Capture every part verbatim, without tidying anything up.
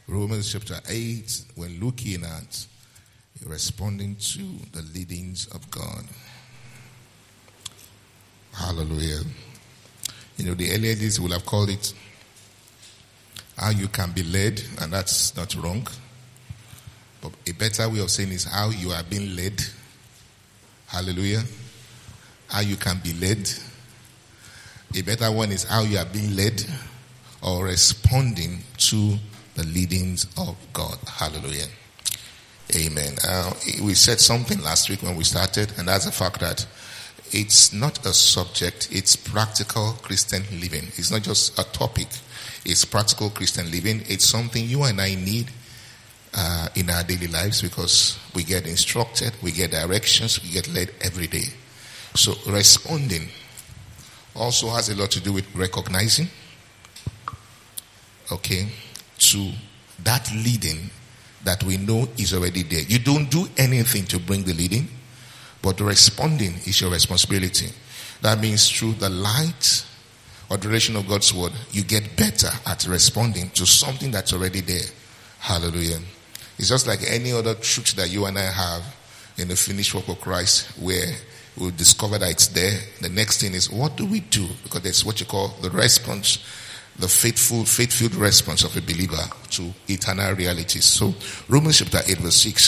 Romans chapter eight, we're looking at responding to the leadings of God. Hallelujah. You know, the earlier days would have called it how you can be led, and that's not wrong. But a better way of saying is how you are being led. Hallelujah. How you can be led. A better one is how you are being led or responding to the leadings of God. Hallelujah. Amen. Uh, we said something last week when we started, and that's the fact that it's not a subject, it's practical Christian living. It's not just a topic, it's practical Christian living. It's something you and I need uh, in our daily lives because we get instructed, we get directions, we get led every day. So responding also has a lot to do with recognizing, okay, to that leading that we know is already there. You don't do anything to bring the leading, but responding is your responsibility. That means through the light or duration of God's word, you get better at responding to something that's already there. Hallelujah. It's just like any other truth that you and I have in the finished work of Christ, where we'll discover that it's there. The next thing is, what do we do? Because that's what you call the response, the faithful, faith-filled response of a believer to eternal realities. So, Romans chapter eight verse six.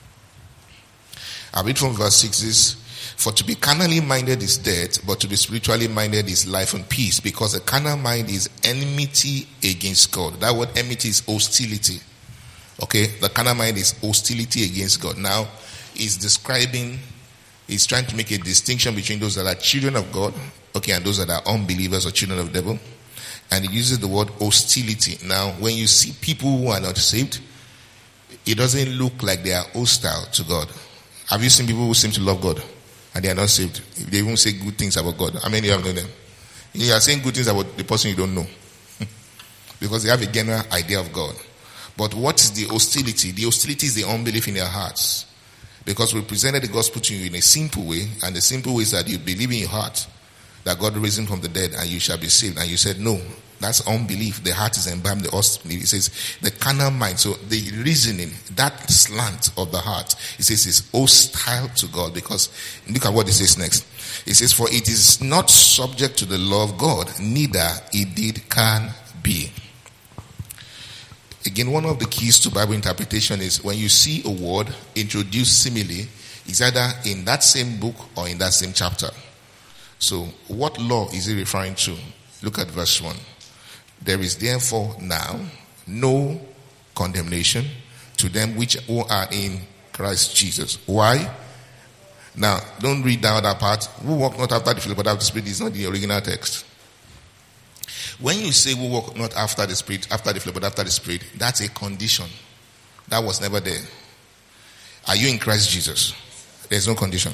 I read from verse six is, for to be carnally minded is death, but to be spiritually minded is life and peace, because the carnal mind is enmity against God. That word enmity is hostility. Okay, the carnal mind is hostility against God. Now, he's describing, he's trying to make a distinction between those that are children of God, okay, and those that are unbelievers or children of the devil. And he uses the word hostility. Now, when you see people who are not saved, it doesn't look like they are hostile to God. Have you seen people who seem to love God and they are not saved? They won't say good things about God. How many of you have known them? You are saying good things about the person you don't know. Because they have a general idea of God. But what is the hostility? The hostility is the unbelief in their hearts. Because we presented the gospel to you in a simple way, and the simple way is that you believe in your heart that God raised him from the dead and you shall be saved. And you said, no, that's unbelief. The heart is embalmed, the hostility. It says the carnal mind. So the reasoning, that slant of the heart, it says is hostile to God. Because look at what it says next. It says, for it is not subject to the law of God, neither indeed can be. Again, one of the keys to Bible interpretation is when you see a word introduced simile, it's either in that same book or in that same chapter. So, what law is he referring to? Look at verse one. There is therefore now no condemnation to them which who are in Christ Jesus. Why? Now, don't read down that part. Who walk not after the flesh but after the Spirit is not the original text. When you say we walk not after the Spirit, after the flesh but after the Spirit, that's a condition. That was never there. Are you in Christ Jesus? There's no condition.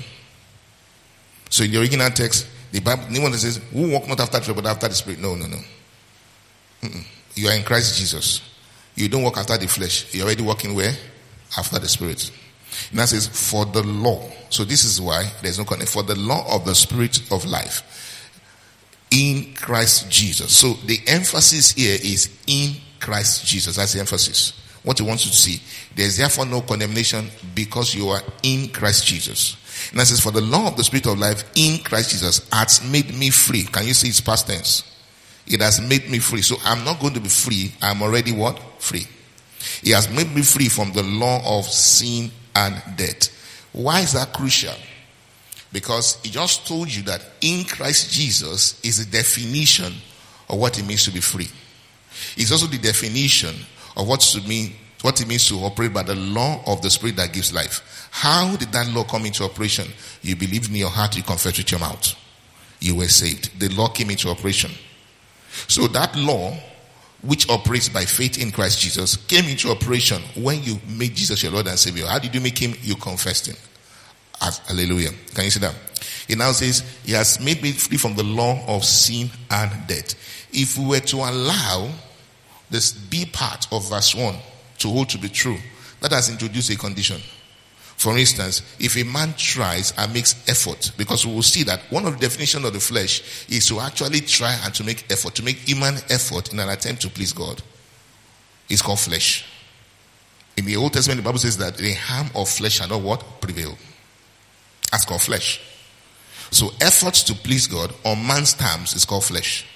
So in the original text, the Bible, anyone that says, who walk not after the flesh but after the Spirit? No, no, no. Mm-mm. You are in Christ Jesus. You don't walk after the flesh. You're already walking where? After the Spirit. And that says, for the law. So this is why there's no connection. For the law of the Spirit of life in Christ Jesus. So the emphasis here is in Christ Jesus. That's the emphasis. What he wants you to see. There's therefore no condemnation because you are in Christ Jesus. And that says, for the law of the Spirit of life in Christ Jesus has made me free. Can you see it's past tense? It has made me free. So I'm not going to be free. I'm already what? Free. He has made me free from the law of sin and death. Why is that crucial? Because he just told you that in Christ Jesus is the definition of what it means to be free. It's also the definition of what to mean, what it means to operate by the law of the Spirit that gives life. How did that law come into operation? You believed in your heart, you confessed with your mouth. You were saved. The law came into operation. So that law, which operates by faith in Christ Jesus, came into operation when you made Jesus your Lord and Savior. How did you make him? You confessed him. Hallelujah. Can you see that? It now says, he has made me free from the law of sin and death. If we were to allow this B part of verse one to hold to be true, that has introduced a condition. For instance, if a man tries and makes effort, because we will see that one of the definitions of the flesh is to actually try and to make effort, to make human effort in an attempt to please God. is called flesh. In the Old Testament, the Bible says that the harm of flesh shall not what? Prevail. That's called flesh. So efforts to please God on man's terms is called flesh.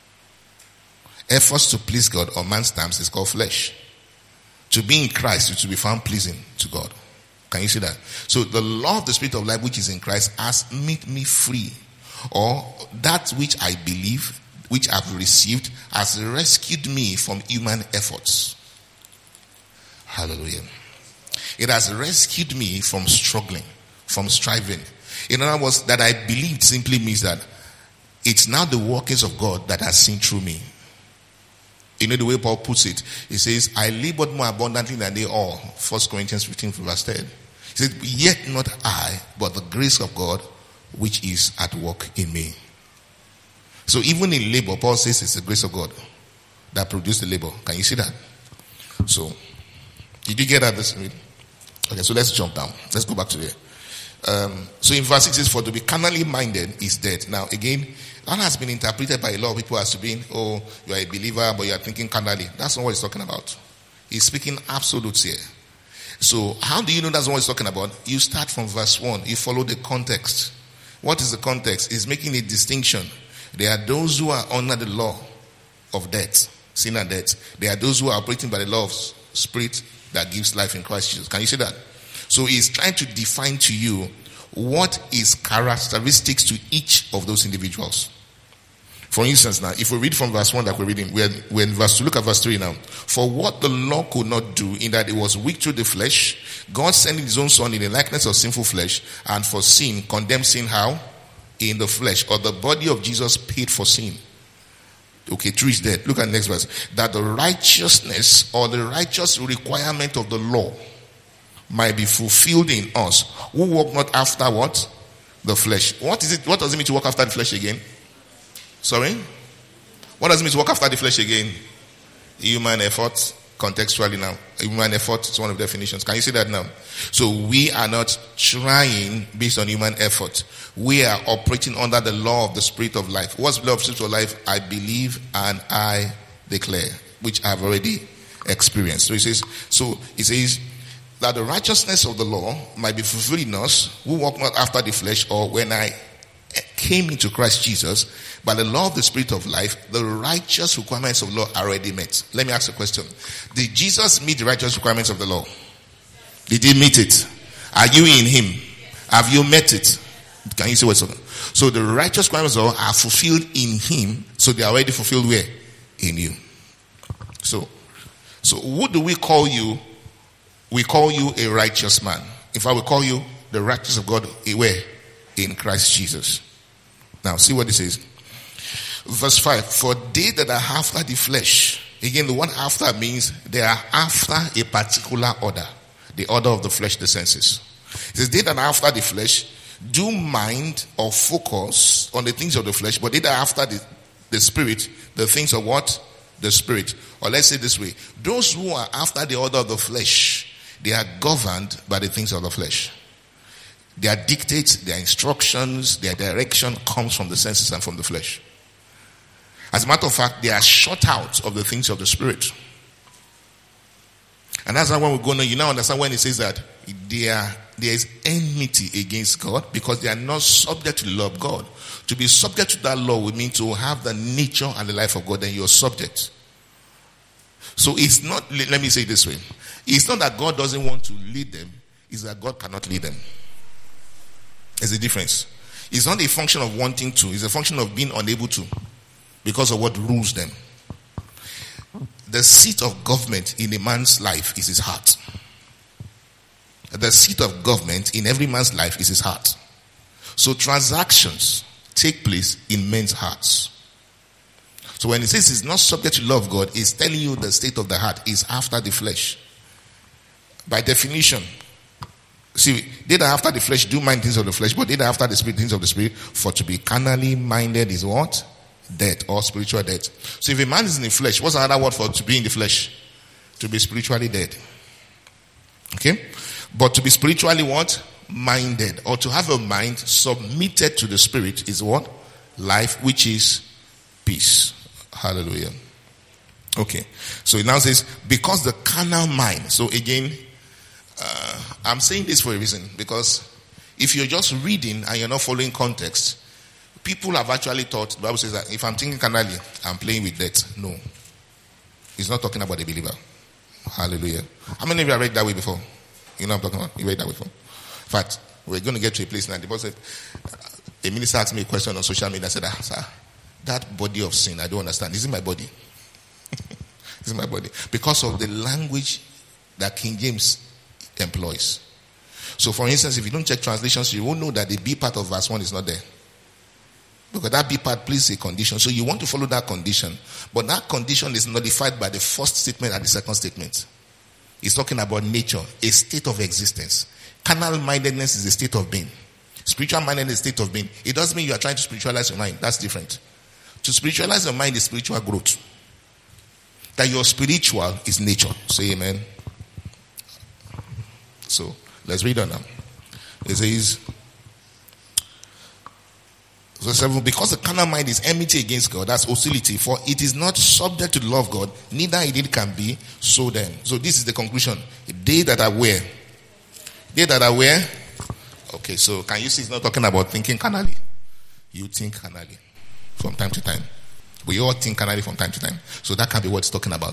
Efforts to please God on man's terms is called flesh. To be in Christ is to be found pleasing to God. Can you see that? So the law of the Spirit of life which is in Christ has made me free. Or that which I believe, which I've received, has rescued me from human efforts. Hallelujah. It has rescued me from struggling, from striving. In other words, that I believed simply means that it's now the workings of God that has seen through me. You know the way Paul puts it. He says, I labored more abundantly than they all. First Corinthians fifteen verse ten. He says, yet not I, but the grace of God which is at work in me. So even in labor, Paul says it's the grace of God that produced the labor. Can you see that? So, did you get that this week? Okay, so let's jump down. Let's go back to there. Um, so in verse six, it says, for to be carnally minded is death. Now again, that has been interpreted by a lot of people as to being, oh, you are a believer, but you are thinking carnally. That's not what he's talking about. He's speaking absolutes here. So how do you know that's what he's talking about? You start from verse one. You follow the context. What is the context? He's making a distinction. There are those who are under the law of death, sin and death. There are those who are operating by the law of spirit that gives life in Christ Jesus. Can you see that? So he's trying to define to you what is characteristics to each of those individuals. For instance, now, if we read from verse one that we're reading, we're, we're in verse two, look at verse three now. For what the law could not do, in that it was weak through the flesh, God sending his own son in the likeness of sinful flesh, and for sin, condemned sin how? In the flesh, or the body of Jesus paid for sin. Okay, through his death. Look at the next verse. That the righteousness or the righteous requirement of the law might be fulfilled in us, who walk not after what? The flesh. What is it? What does it mean to walk after the flesh again? Sorry? What does it mean to walk after the flesh again? Human effort. Contextually now. Human effort is one of the definitions. Can you see that now? So we are not trying based on human effort. We are operating under the law of the Spirit of life. What's the law of the Spirit of life? I believe and I declare, which I've already experienced. So he says, so he says that the righteousness of the law might be fulfilled in us, who walk not after the flesh, or when I came into Christ Jesus, by the law of the Spirit of life, the righteous requirements of law are already met. Let me ask a question. Did Jesus meet the righteous requirements of the law? Did he meet it? Are you in him? Have you met it? Can you see what's talking? So the righteous requirements of the law are fulfilled in him, so they are already fulfilled where? In you. So, so what do we call you? We call you a righteous man. In fact, we call you the righteous of God where? In Christ Jesus. Now, see what it says. Verse five. For they that are after the flesh. Again, the one after means they are after a particular order. The order of the flesh, the senses. It says, they that are after the flesh do mind or focus on the things of the flesh, but they that are after the, the spirit, the things of what? The spirit. Or let's say this way. Those who are after the order of the flesh, they are governed by the things of the flesh. Their dictates, their instructions, their direction comes from the senses and from the flesh. As a matter of fact, they are shut out of the things of the spirit. And that's why when we're going to, you now understand when it says that they are, there is enmity against God because they are not subject to the law of God. To be subject to that law would mean to have the nature and the life of God, then you're subject. So it's not, let me say it this way. It's not that God doesn't want to lead them, it's that God cannot lead them. There's a difference. It's not a function of wanting to, it's a function of being unable to because of what rules them. The seat of government in a man's life is his heart. The seat of government in every man's life is his heart. So transactions take place in men's hearts. So when it says it's not subject to the law of God, it's telling you the state of the heart is after the flesh. By definition, see, they that after the flesh do mind things of the flesh, but they that after the spirit things of the spirit. For to be carnally minded is what? Death, or spiritual death. So if a man is in the flesh, what's another word for to be in the flesh? To be spiritually dead. Okay? But to be spiritually what? Minded. Or to have a mind submitted to the spirit is what? Life, which is peace. Hallelujah. Okay. So it now says, because the carnal mind. So again, uh, I'm saying this for a reason. Because if you're just reading and you're not following context, people have actually thought, the Bible says that if I'm thinking carnally, I'm playing with death. No. It's not talking about a believer. Hallelujah. How many of you have read that way before? You know what I'm talking about? You read that way before? In fact, we're going to get to a place now. The boss said, a minister asked me a question on social media. I said, ah, sir, that body of sin, I don't understand. This is my body. This is my body. Because of the language that King James employs. So for instance, if you don't check translations, you won't know that the B part of verse one is not there. Because that B part plays a condition. So you want to follow that condition. But that condition is nullified by the first statement and the second statement. It's talking about nature, a state of existence. Carnal mindedness is a state of being. Spiritual mindedness is a state of being. It doesn't mean you are trying to spiritualize your mind. That's different. To spiritualize your mind is spiritual growth. That your spiritual is nature. Say amen. So, let's read on now. It says, so seven, because the carnal mind is enmity against God, that's hostility, for it is not subject to the law of God, neither indeed can be, so then. So this is the conclusion. They that are where? They that are where? Okay, so can you see it's not talking about thinking carnally? You think carnally from time to time. We all think carnally from time to time. So that can be what it's talking about.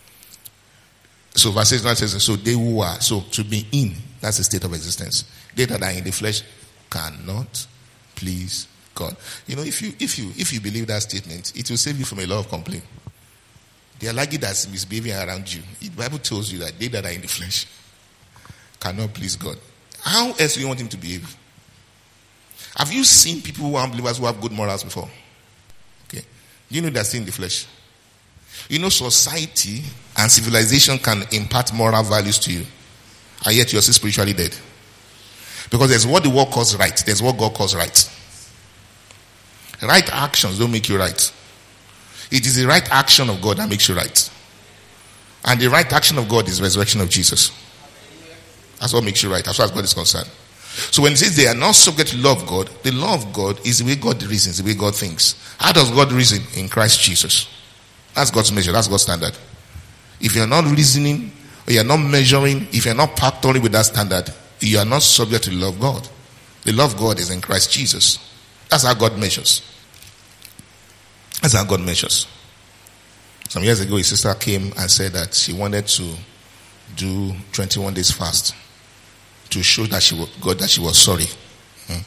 So verse eight says, so they who are, so to be in, that's a state of existence. They that are in the flesh cannot please God. You know, if you if you if you believe that statement, it will save you from a lot of complaint. They are likely that's misbehaving around you. The Bible tells you that they that are in the flesh cannot please God. How else do you want him to behave? Have you seen people who are unbelievers who have good morals before? Okay. Do you know they're still in the flesh? You know, society and civilization can impart moral values to you, and yet you're still spiritually dead. Because there's what the world calls right, there's what God calls right. Right actions don't make you right. It is the right action of God that makes you right. And the right action of God is resurrection of Jesus. That's what makes you right, as far as God is concerned. So when it says they are not subject to the law of God, the law of God is the way God reasons, the way God thinks. How does God reason? In Christ Jesus. That's God's measure, that's God's standard. If you're not reasoning, or you're not measuring, if you're not factoring with that standard, you are not subject to the law of God. The law of God is in Christ Jesus. That's how God measures. That's how God measures. Some years ago, his sister came and said that she wanted to do twenty-one days fast to show that she was, God that she was sorry. Hmm?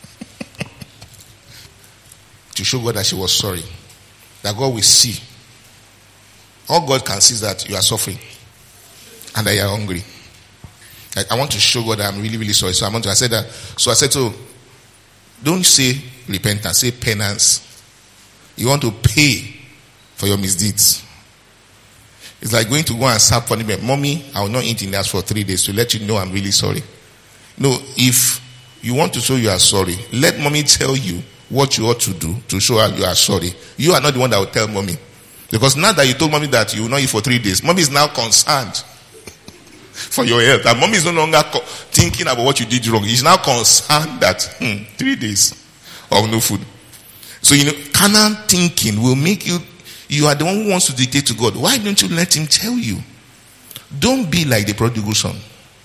To show God that she was sorry. That God will see. All God can see is that you are suffering and that you are hungry. Like, I want to show God that I'm really, really sorry. So I want to, I said that. So I said, so don't say repentance, say penance. You want to pay for your misdeeds. It's like going to go and serve punishment. Mommy, I will not eat in that for three days to let you know I'm really sorry. No, if you want to show you are sorry, let mommy tell you what you ought to do to show her you are sorry. You are not the one that will tell mommy. Because now that you told mommy that you will not eat for three days, mommy is now concerned for your health. And mommy is no longer co- thinking about what you did wrong. He's now concerned that hmm, three days of no food. So, you know, carnal thinking will make you, you are the one who wants to dictate to God. Why don't you let him tell you? Don't be like the prodigal son.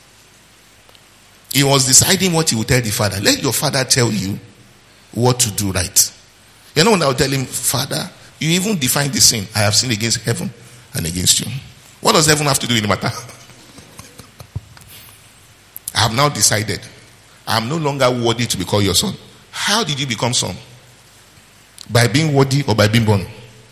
He was deciding what he would tell the father. Let your father tell you what to do right. You know when I will tell him, Father, you even define the sin. I have sinned against heaven and against you. What does heaven have to do in the matter? I have now decided I am no longer worthy to be called your son. How did you become son? By being worthy or by being born?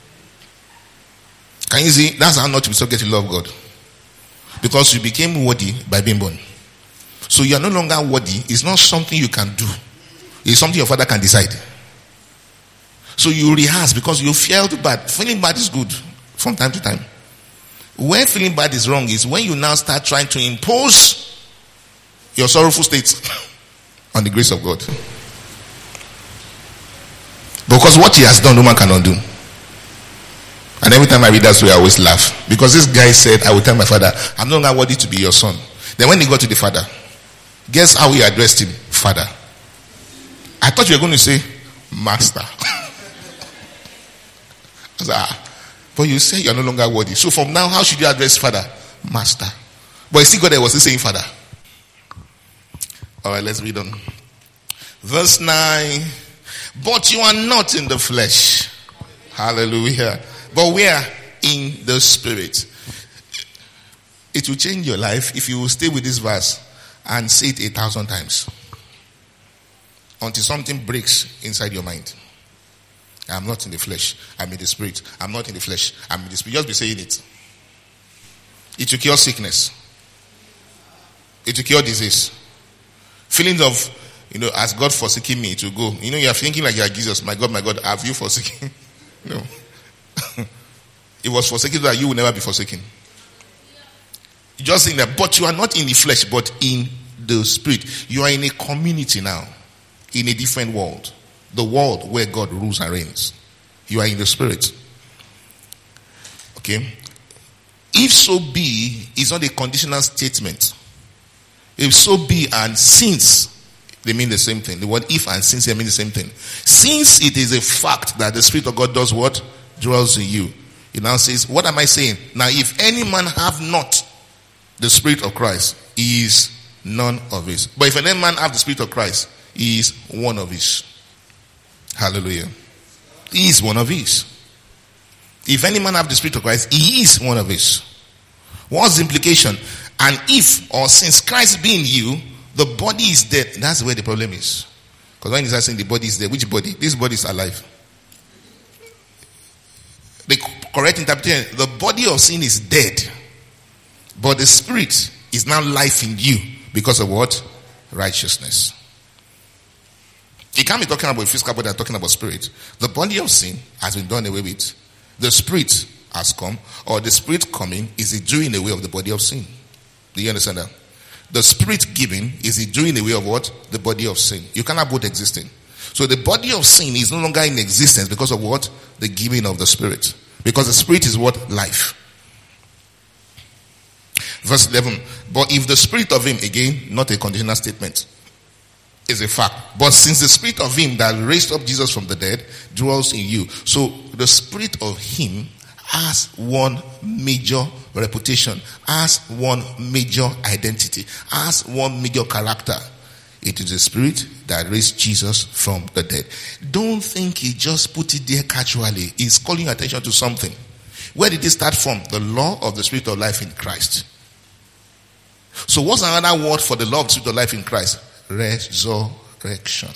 Can you see? That's how not to be subject to the law of God. Because you became worthy by being born. So you are no longer worthy. It's not something you can do. It's something your father can decide. So you rehearse because you felt bad. Feeling bad is good from time to time. Where feeling bad is wrong is when you now start trying to impose your sorrowful state on the grace of God. Because what he has done, no man cannot do. And every time I read that story, I always laugh. Because this guy said, I will tell my father, I'm no longer worthy to be your son. Then when he got to the father, guess how he addressed him? Father. I thought you were going to say, Master. I said, ah, But you say you're no longer worthy. So from now, how should you address Father? Master. But you see God there was still saying Father. Alright, let's read on. Verse nine. But you are not in the flesh. Hallelujah. But we are in the Spirit. It will change your life if you will stay with this verse and say it a thousand times. Until something breaks inside your mind. I'm not in the flesh. I'm in the Spirit. I'm not in the flesh. I'm in the Spirit. Just be saying it. It will cure sickness. It will cure disease. Feelings of, you know, has God forsaken me, to go. You know, you are thinking like you are Jesus. My God, my God, have you forsaken? No. It was forsaken that you will never be forsaken. Just saying that, but you are not in the flesh, but in the Spirit. You are in a community now. In a different world. The world where God rules and reigns. You are in the Spirit. Okay. If so be is not a conditional statement. If so be and since, they mean the same thing. The word if and since, they mean the same thing. Since it is a fact that the Spirit of God does what? Dwells in you. It now says, what am I saying? Now if any man have not the Spirit of Christ, he is none of his. But if any man have the Spirit of Christ, he is one of his. Hallelujah. He is one of his. If any man have the Spirit of Christ, he is one of his. What's the implication? And if or since Christ be in you, the body is dead. That's where the problem is. Because when he's saying the body is dead, which body? This body is alive. The correct interpretation, the body of sin is dead. But the Spirit is now life in you because of what? Righteousness. He can't be talking about physical body and talking about spirit. The body of sin has been done away with. The Spirit has come, or the Spirit coming is the doing away of the body of sin. Do you understand that? The Spirit giving is the doing away of what? The body of sin. You cannot both existing. So the body of sin is no longer in existence because of what? The giving of the Spirit. Because the Spirit is what? Life. Verse eleven. But if the Spirit of him, again, not a conditional statement, is a fact. But since the Spirit of him that raised up Jesus from the dead dwells in you. So the Spirit of him has one major reputation, has one major identity, has one major character. It is the Spirit that raised Jesus from the dead. Don't think he just put it there casually. He's calling your attention to something. Where did it start from? The law of the Spirit of life in Christ. So what's another word for the law of the Spirit of life in Christ? Resurrection.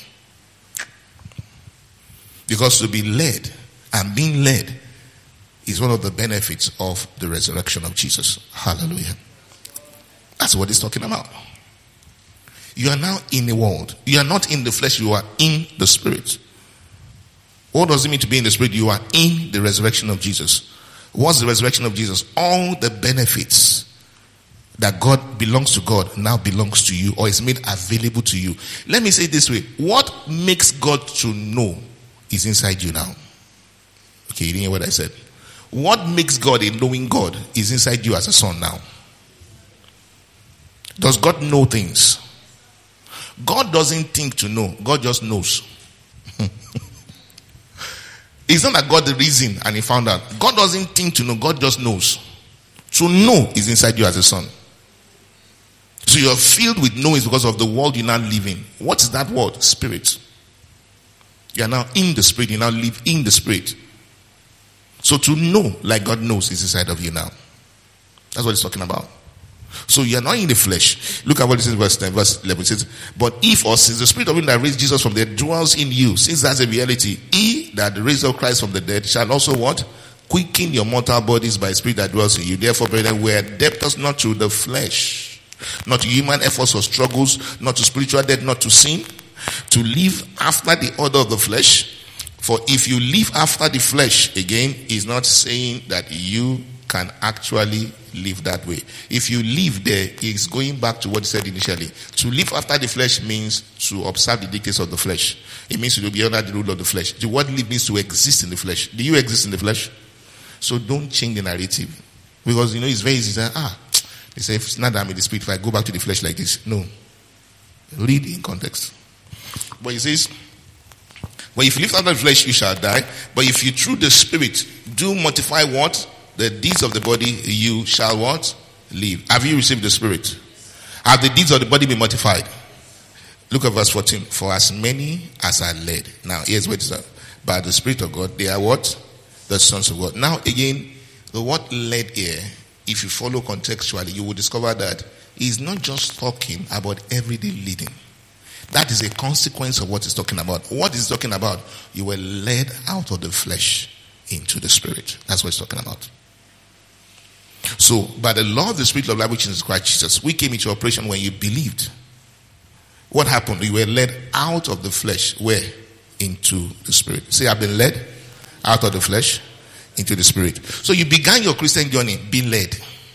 Because to be led and being led is one of the benefits of the resurrection of Jesus. Hallelujah. That's what he's talking about. You are now in the world. You are not in the flesh, you are in the Spirit. What does it mean to be in the Spirit? You are in the resurrection of Jesus. What's the resurrection of Jesus? All the benefits that God belongs to God now belongs to you, or is made available to you. Let me say it this way. What makes God to know is inside you now. Okay, you didn't hear what I said. What makes God a knowing God is inside you as a son now. Does God know things? God doesn't think to know. God just knows. It's not that God the reason and he found out. God doesn't think to know. God just knows. To know is inside you as a son. So you're filled with knowing because of the world you now live in. What is that word? Spirit. You are now in the Spirit. You now live in the Spirit. So to know like God knows is inside of you now. That's what he's talking about. So you are not in the flesh. Look at what it says in verse ten, verse eleven. It says, but if or since the Spirit of him that raised Jesus from the dead dwells in you, since that's a reality, he that raised up Christ from the dead shall also what? Quicken your mortal bodies by the Spirit that dwells in you. Therefore, brethren, we are debtors not to the flesh, not to human efforts or struggles, not to spiritual death, not to sin, to live after the order of the flesh. For if you live after the flesh, again, he's not saying that you can actually live that way. If you live there, it's going back to what he said initially. To live after the flesh means to observe the dictates of the flesh. It means to be under the rule of the flesh. The word live means to exist in the flesh. Do you exist in the flesh? So don't change the narrative. Because, you know, it's very easy to say, ah, they say, if it's not that I'm in the Spirit, if I go back to the flesh like this. No. Read in context. But he says, But if you live out of the flesh, you shall die. But if you through the Spirit do mortify what? The deeds of the body, you shall what? Live. Have you received the Spirit? Have the deeds of the body been mortified? Look at verse fourteen. For as many as are led. Now, here's what it says. By the Spirit of God, they are what? The sons of God. Now, again, the word led here, if you follow contextually, you will discover that he's not just talking about everyday leading. That is a consequence of what he's talking about. What he's talking about, you were led out of the flesh into the Spirit. That's what he's talking about. So, by the law of the Spirit of life, which is Christ Jesus, we came into operation when you believed. What happened? You were led out of the flesh. Where? Into the Spirit. Say, I've been led out of the flesh into the Spirit. So you began your Christian journey being led.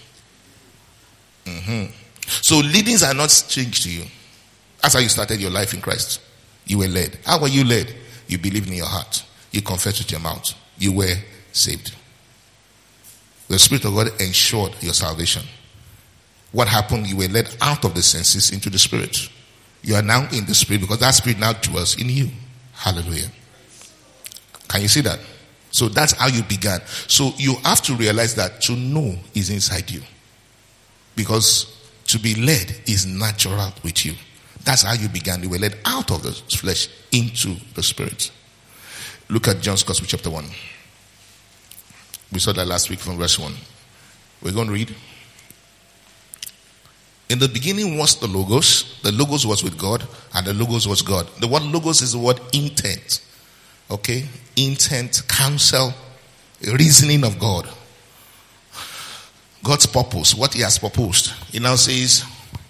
Mm-hmm. So leadings are not strange to you. That's how you started your life in Christ. You were led. How were you led? You believed in your heart. You confessed with your mouth. You were saved. The Spirit of God ensured your salvation. What happened? You were led out of the senses into the Spirit. You are now in the Spirit because that Spirit now dwells in you. Hallelujah. Can you see that? So that's how you began. So you have to realize that to know is inside you. Because to be led is natural with you. That's how you began. You were led out of the flesh into the Spirit. Look at John's Gospel chapter one. We saw that last week from verse one. We're going to read. In the beginning was the Logos. The Logos was with God, and the Logos was God. The word Logos is the word intent. Okay? Intent, counsel, reasoning of God. God's purpose, what he has proposed. He now says,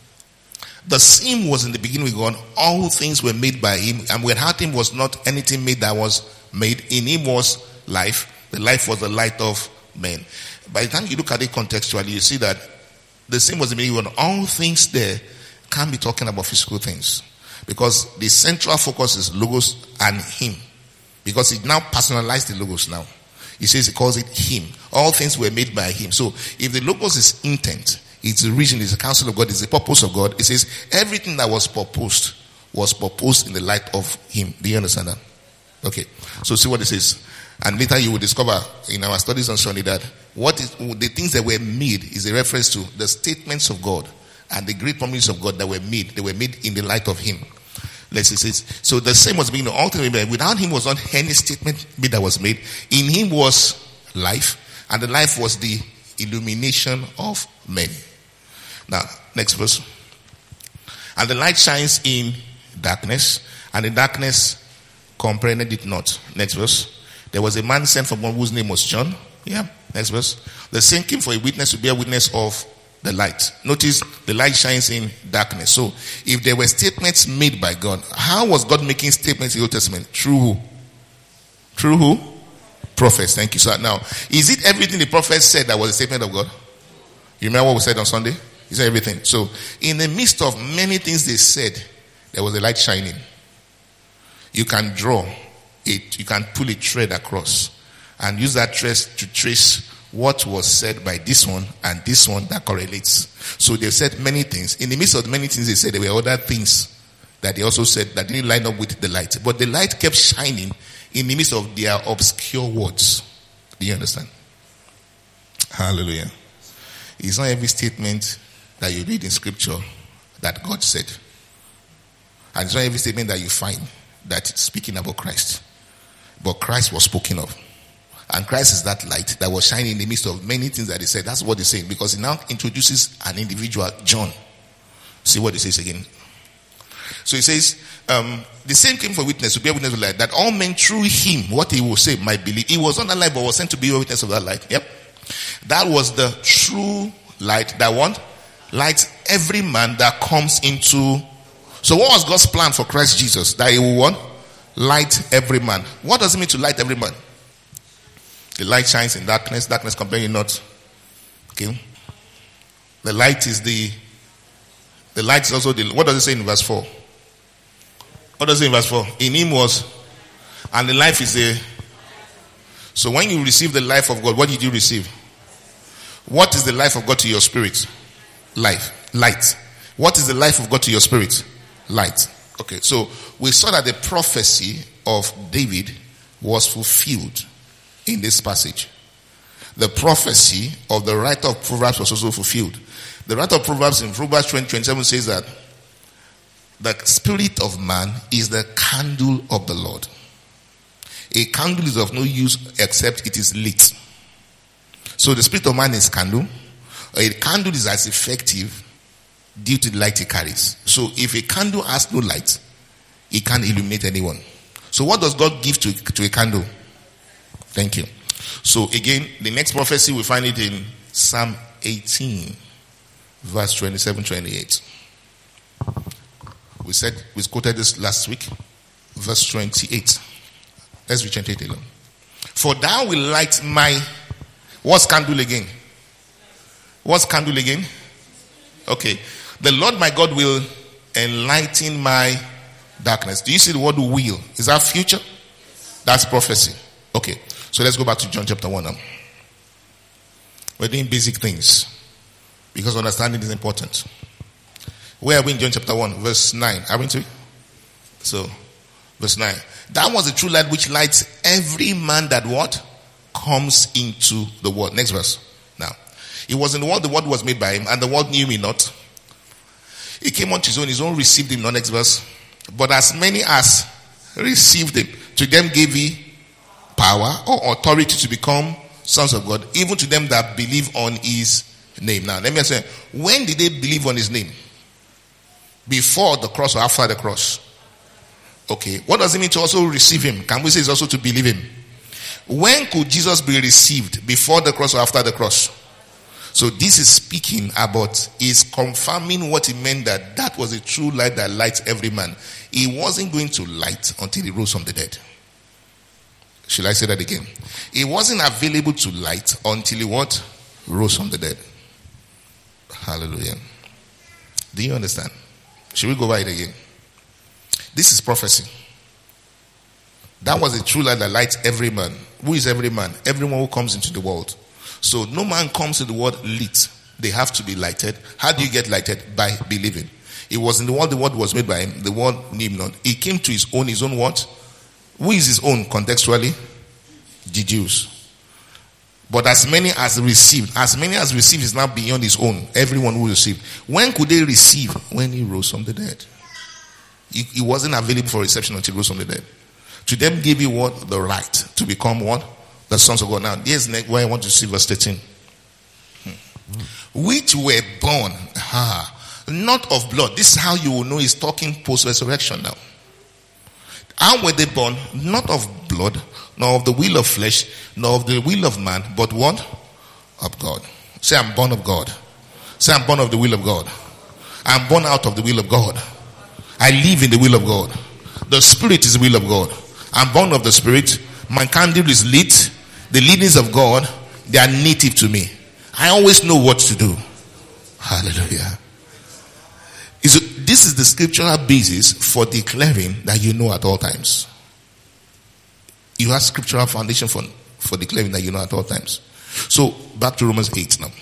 the same was in the beginning with God. All things were made by him, and without him was not anything made that was made. In him was life. The life was the light of men. By the time you look at it contextually, you see that the same was the beginning with God. All things there can't be talking about physical things. Because the central focus is Logos and him. Because he now personalized the Logos now. He says he calls it him. All things were made by him. So if the Logos is intent, it's the reason, it's the counsel of God, it's the purpose of God. It says everything that was proposed was proposed in the light of him. Do you understand that? Okay. So see what it says. And later you will discover in our studies on Sunday that what is, the things that were made is a reference to the statements of God and the great promises of God that were made. They were made in the light of him. Let's see. So the same was being the ultimate. Without him was not any statement made that was made. In him was life, and the life was the illumination of men. Now, next verse. And the light shines in darkness, and the darkness comprehended it not. Next verse. There was a man sent from God whose name was John. Yeah. Next verse. The same came for a witness to bear witness of the light. Notice the light shines in darkness. So if there were statements made by God, how was God making statements in the Old Testament? Through who? Through who? Prophets. Thank you. So now, is it everything the prophets said that was a statement of God? You remember what we said on Sunday? He said everything. So in the midst of many things they said, there was a light shining. You can draw it, you can pull a thread across and use that thread to trace what was said by this one and this one that correlates. So they said many things. In the midst of many things they said, there were other things that they also said that didn't line up with the light. But the light kept shining in the midst of their obscure words. Do you understand? Hallelujah. It's not every statement that you read in scripture that God said. And it's not every statement that you find that's speaking about Christ. But Christ was spoken of. And Christ is that light that was shining in the midst of many things that he said. That's what he's saying. Because he now introduces an individual, John. See what he says again. So he says, um, the same came for witness, to bear witness of light, that all men through him, what he will say, might believe. He was not alive, but was sent to be a witness of that light. Yep. That was the true light that what? Lights every man that comes into. So what was God's plan for Christ Jesus? That he will what? Light every man. What does it mean to light every man? The light shines in darkness. Darkness comprehend not. Okay. The light is the. The light is also the. What does it say in verse four? What does it say in verse four? In him was, and the life is the. So when you receive the life of God, what did you receive? What is the life of God to your spirit? Life, light. What is the life of God to your spirit? Light. Okay. So we saw that the prophecy of David was fulfilled in this passage. The prophecy of the writer of Proverbs was also fulfilled. The writer of Proverbs in Proverbs twenty twenty-seven says that the spirit of man is the candle of the Lord. A candle is of no use except it is lit. So the spirit of man is candle. A candle is as effective due to the light it carries. So if a candle has no light, it can't illuminate anyone. So what does God give to, to a candle? Thank you. So again, the next prophecy, we find it in Psalm eighteen, verse twenty-seven to twenty-eight. We said, we quoted this last week, verse twenty-eight. Let's read twenty-eight alone. For thou will light my, what's candle again? What's candle again? Okay. The Lord my God will enlighten my darkness. Do you see the word will? Is that future? That's prophecy. Okay. So let's go back to John chapter one now. We're doing basic things because understanding is important. Where are we in John chapter one? Verse nine. Are we into it? So, verse nine. That was the true light which lights every man that what? Comes into the world. Next verse. Now, it was in the world, the word was made by him, and the world knew me not. He came unto his own, his own received him. No, next verse. But as many as received him, to them gave he power or authority to become sons of God, even to them that believe on his name. Now, let me say, when did they believe on his name? Before the cross or after the cross? Okay. What does it mean to also receive him? Can we say it's also to believe him? When could Jesus be received? Before the cross or after the cross? So this is speaking about, is confirming what it meant that that was a true light that lights every man. He wasn't going to light until he rose from the dead. Shall I say that again? He wasn't available to light until he what? Rose from the dead. Hallelujah. Do you understand? Should we go by it again? This is prophecy. That was a true light that lights every man. Who is every man? Everyone who comes into the world. So no man comes to the world lit. They have to be lighted. How do you get lighted? By believing. It was in the world, the word was made by him. The world knew him not. He came to his own, his own what? Who is his own contextually? The Jews. But as many as received, as many as received is now beyond his own. Everyone who received. When could they receive? When he rose from the dead. He, he wasn't available for reception until he rose from the dead. To them gave you what? The right to become what? The sons of God. Now, here's where I want to see verse thirteen. Hmm. Which were born, ah, not of blood. This is how you will know he's talking post-resurrection now. How were they born? Not of blood, nor of the will of flesh, nor of the will of man, but what? Of God. Say, I'm born of God. Say, I'm born of the will of God. I'm born out of the will of God. I live in the will of God. The Spirit is the will of God. I'm born of the Spirit. My candle is lit. The leadings of God, they are native to me. I always know what to do. Hallelujah. This is the scriptural basis for declaring that you know at all times. You have scriptural foundation for, for declaring that you know at all times. So, back to Romans eight now.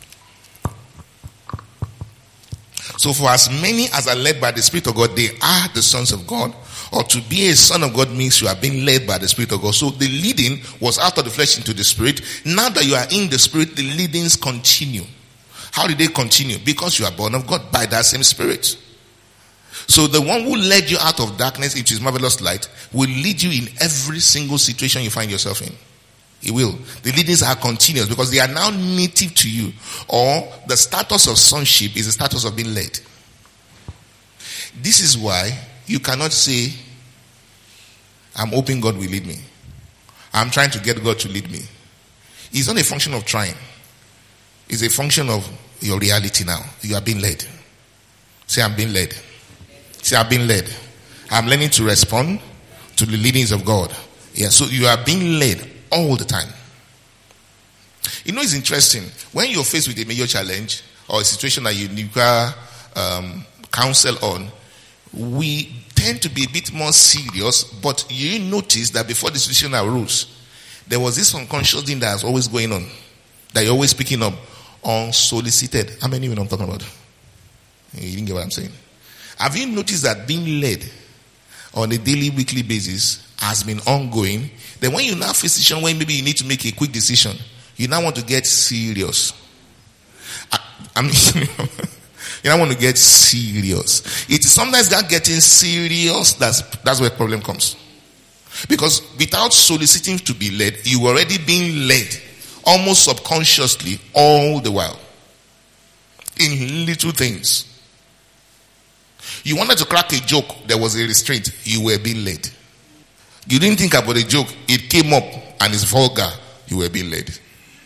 So, for as many as are led by the Spirit of God, they are the sons of God. Or to be a son of God means you are being led by the Spirit of God. So the leading was out of the flesh into the Spirit. Now that you are in the Spirit, the leadings continue. How did they continue? Because you are born of God by that same Spirit. So the one who led you out of darkness into his marvelous light will lead you in every single situation you find yourself in. He will. The leadings are continuous because they are now native to you. Or the status of sonship is the status of being led. This is why you cannot say, I'm hoping God will lead me. I'm trying to get God to lead me. It's not a function of trying. It's a function of your reality now. You are being led. Say, I'm being led. Say, I'm being led. I'm learning to respond to the leadings of God. Yeah, so you are being led all the time. You know, it's interesting. When you're faced with a major challenge or a situation that you require um, counsel on, we tend to be a bit more serious, but you notice that before the situation arose, there was this unconscious thing that was always going on, that you're always picking up, unsolicited. How many of you know what I'm talking about? You didn't get what I'm saying. Have you noticed that being led on a daily, weekly basis has been ongoing, then when you now face a situation when maybe you need to make a quick decision, you now want to get serious. I, I'm you now want to get serious. It is sometimes that getting serious that's that's where the problem comes. Because without soliciting to be led, you already being led almost subconsciously all the while. In little things. You wanted to crack a joke, there was a restraint, you were being led. You didn't think about a joke, it came up and it's vulgar, you were being led.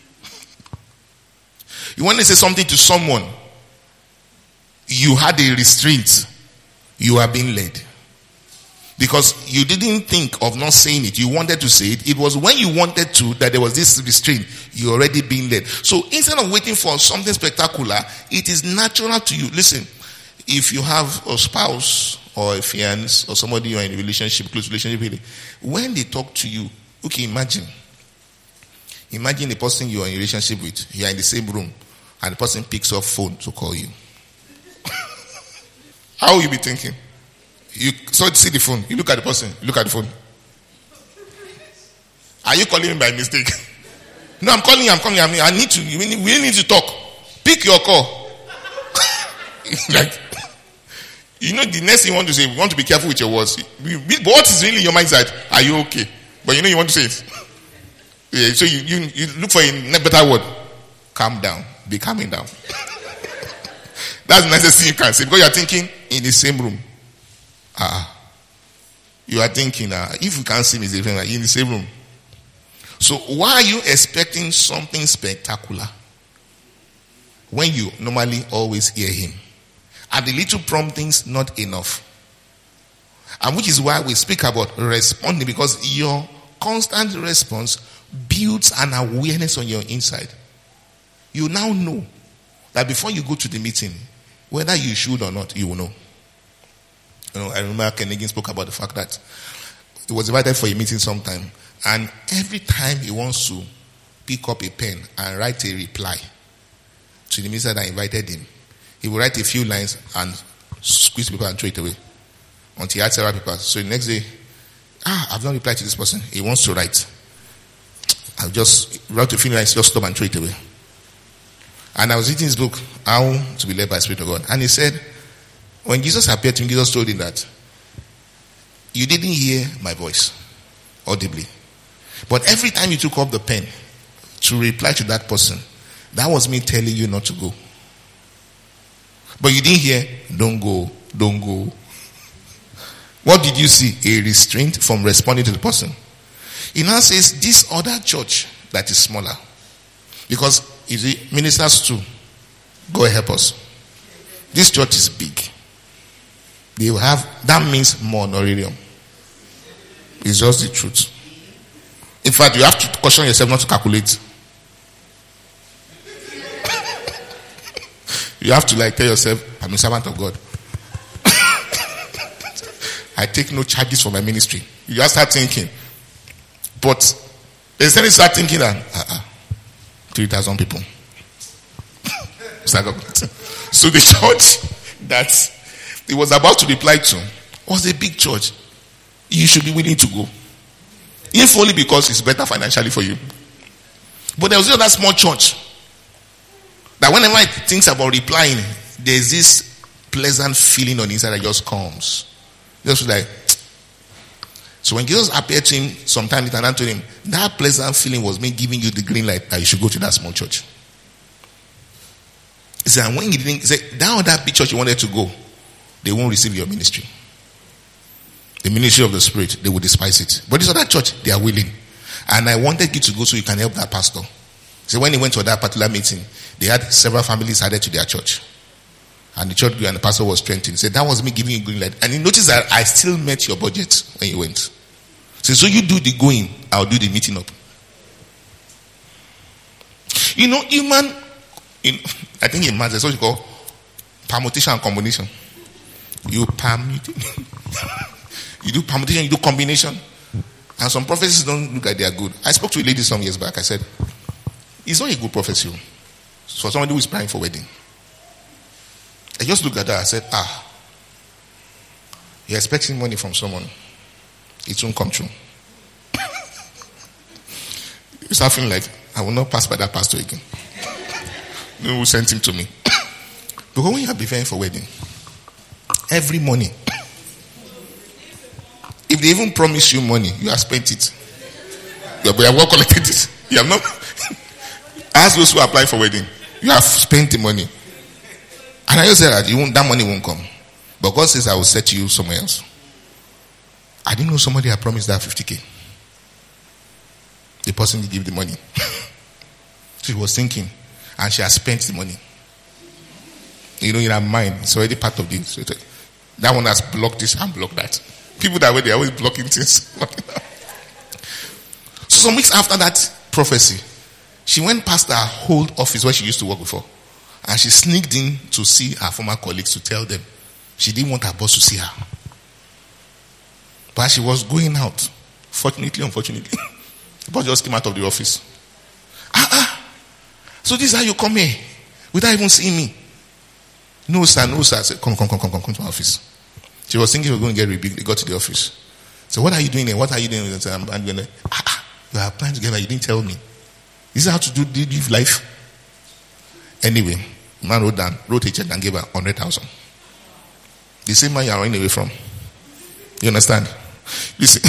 You want to say something to someone, you had a restraint, you are being led. Because you didn't think of not saying it, you wanted to say it. It was when you wanted to that there was this restraint, you already being led. So instead of waiting for something spectacular, it is natural to you. Listen, if you have a spouse or a fiance or somebody you're in a relationship, close relationship with, when they talk to you, okay, imagine. Imagine the person you're in a relationship with, you're in the same room, and the person picks up phone to call you. How will you be thinking? You so see the phone, you look at the person, you look at the phone. Are you calling me by mistake? No, I'm calling you, I'm calling you. I mean, I need to, we need, we need to talk. Pick your call. Like, you know, the next thing you want to say, you want to be careful with your words. But what is really in your mindset? Are you okay? But you know you want to say it. Yeah, so you, you, you look for a better word. Calm down. Be calming down. That's the nicest thing you can say. Because you're thinking in the same room. Ah, uh, you are thinking, uh, if you can't see me, you're in the same room. So why are you expecting something spectacular when you normally always hear him? Are the little promptings not enough? And which is why we speak about responding, because your constant response builds an awareness on your inside. You now know that before you go to the meeting, whether you should or not, you will know. You know, I remember Ken Hagin spoke about the fact that he was invited for a meeting sometime, and every time he wants to pick up a pen and write a reply to the minister that invited him, he will write a few lines and squeeze the paper and throw it away until he had several papers. So the next day, ah, I've not replied to this person. He wants to write. I'll just write a few lines, just stop and throw it away. And I was reading his book, How to Be Led by the Spirit of God, and he said, when Jesus appeared to him, Jesus told him that you didn't hear my voice audibly. But every time you took up the pen to reply to that person, that was me telling you not to go. But you didn't hear, don't go, don't go. What did you see? A restraint from responding to the person. He now says, this other church that is smaller, because is it ministers too, go help us. This church is big. They will have, that means more honorarium. It's just the truth. In fact, you have to caution yourself not to calculate. You have to like tell yourself, I'm a servant of God. I take no charges for my ministry. You just start thinking. But instead you start thinking that uh-uh, three thousand people. So the church that he was about to reply to was a big church. You should be willing to go. If only because it's better financially for you. But there was another small church that whenever it thinks about replying, there's this pleasant feeling on the inside that just comes. Just like, so when Jesus appeared to him sometime later and told him, that pleasant feeling was me giving you the green light that you should go to that small church. He said, and when you didn't, he said, that other big church you wanted to go, they won't receive your ministry. The ministry of the Spirit, they will despise it. But this other church, they are willing. And I wanted you to go so you can help that pastor. So when he went to that particular meeting, they had several families added to their church. And the church grew and the pastor was strengthened. He said, that was me giving you green light. And he noticed that I still met your budget when you went. So, so you do the going, I'll do the meeting up. You know, human, in, I think in math, that's what you call permutation and combination. You permute, you do permutation, you do combination. And some prophecies don't look like they are good. I spoke to a lady some years back. I said, it's not a good prophecy. It's for somebody who is planning for wedding. I just looked at her. I said, ah, you're expecting money from someone. it won't come true. You start feeling like, I will not pass by that pastor again. No one will send him to me. Because when you are preparing for wedding, every money, if they even promise you money, you have spent it. You have well collected it. You have not. Ask those who apply for wedding. You have spent the money. And I just said that you won't, that money won't come. But God says, I will set you somewhere else. I didn't know somebody had promised that fifty K. The person did give the money. She was thinking, and she has spent the money. You know, in her mind, it's already part of this. That one has blocked this and blocked that. People that way, they're always blocking things. So some weeks after that prophecy, she went past her old office where she used to work before. And she sneaked in to see her former colleagues to tell them she didn't want her boss to see her. But she was going out. Fortunately, unfortunately, the boss just came out of the office. Ah, ah. So this is how you come here without even seeing me? No, sir, no, sir. I said, come, come, come, come, come, come to my office. She was thinking we were going to get rebuked. They got to the office. So what are you doing here? What are you doing? I said, I'm, I'm going to, ah, ah, we are applying together. You didn't tell me. This is how to do, live life. Anyway, man wrote down, wrote a check and gave her one hundred thousand. The same man you are running away from. You understand? Listen.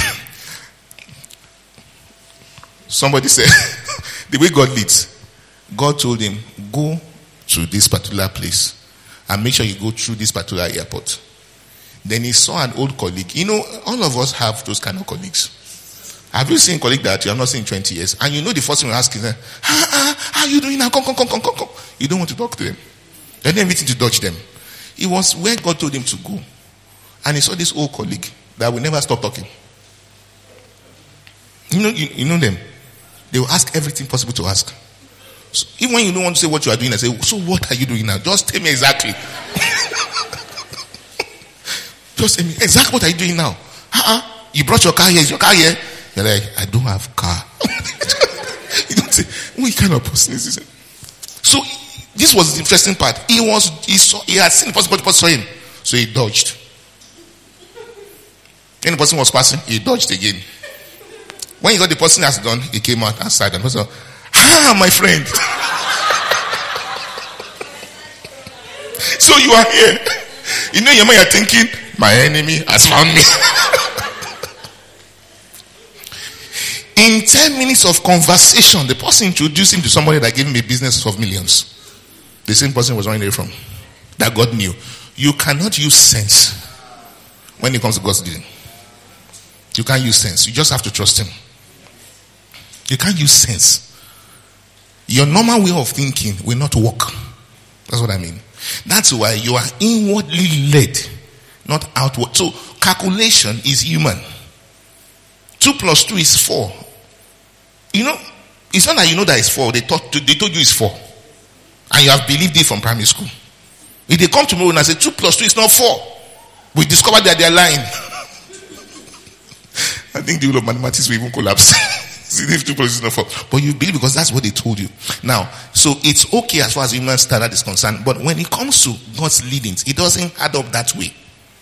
Somebody said, the way God leads, God told him, go to this particular place and make sure you go through this particular airport. Then he saw an old colleague. You know, all of us have those kind of colleagues. Have you seen a colleague that you have not seen in twenty years? And you know the first thing you ask is, ah, ah, how are you doing now? Come, come, come, come, come, come. You don't want to talk to them. You don't anything to dodge them. It was where God told him to go. And he saw this old colleague that will never stop talking. You know, you, you know them. They will ask everything possible to ask. So even when you don't want to say what you are doing, I say, so what are you doing now? Just tell me exactly. Just tell me exactly what are you doing now? Uh-uh. You brought your car here. Is your car here? You're like, I don't have car. You don't say, what kind of person is this? So this was the interesting part. He was, he saw, he had seen the person, but the person saw him. So he dodged. When the person was passing, he dodged again. When he got the person that's done, he came out outside and was like, ah, my friend. So you are here. You know, your mind, you're thinking, my enemy has found me. In ten minutes of conversation, the person introduced him to somebody that gave him a business of millions. The same person was running away from. That God knew. You cannot use sense when it comes to God's dealing. You can't use sense. You just have to trust him. You can't use sense. Your normal way of thinking will not work. That's what I mean. That's why you are inwardly led, not outward. So calculation is human. Two plus two is four. You know, it's not that you know that it's four. They taught, they told you it's four. And you have believed it from primary school. If they come tomorrow and I say two plus two is not four, we discover that they are lying. I think the whole of mathematics will even collapse. If two plus two is not four. But you believe because that's what they told you. Now, so it's okay as far as human standard is concerned. But when it comes to God's leadings, it doesn't add up that way.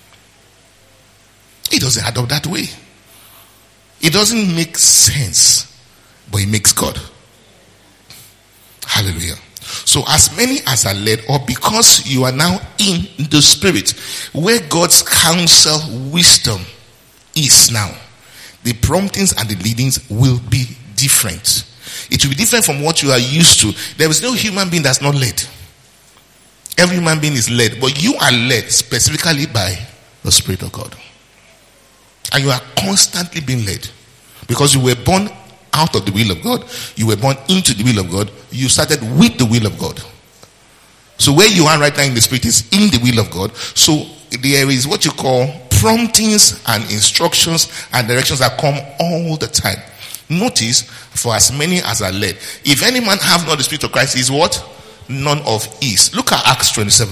It doesn't add up that way. It doesn't make sense. But it makes God. Hallelujah. So as many as are led, or because you are now in the spirit, where God's counsel, wisdom is now, the promptings and the leadings will be different. It will be different from what you are used to. There is no human being that's not led. Every human being is led, but you are led specifically by the Spirit of God. And you are constantly being led. Because you were born out of the will of God. You were born into the will of God. You started with the will of God. So where you are right now in the spirit is in the will of God. So there is what you call promptings and instructions and directions that come all the time. Notice, for as many as are led. If any man have not the Spirit of Christ, he is what? None of his. Look at Acts twenty-seven.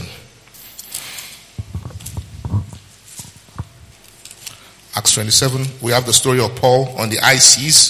Acts twenty-seven, we have the story of Paul on the high seas.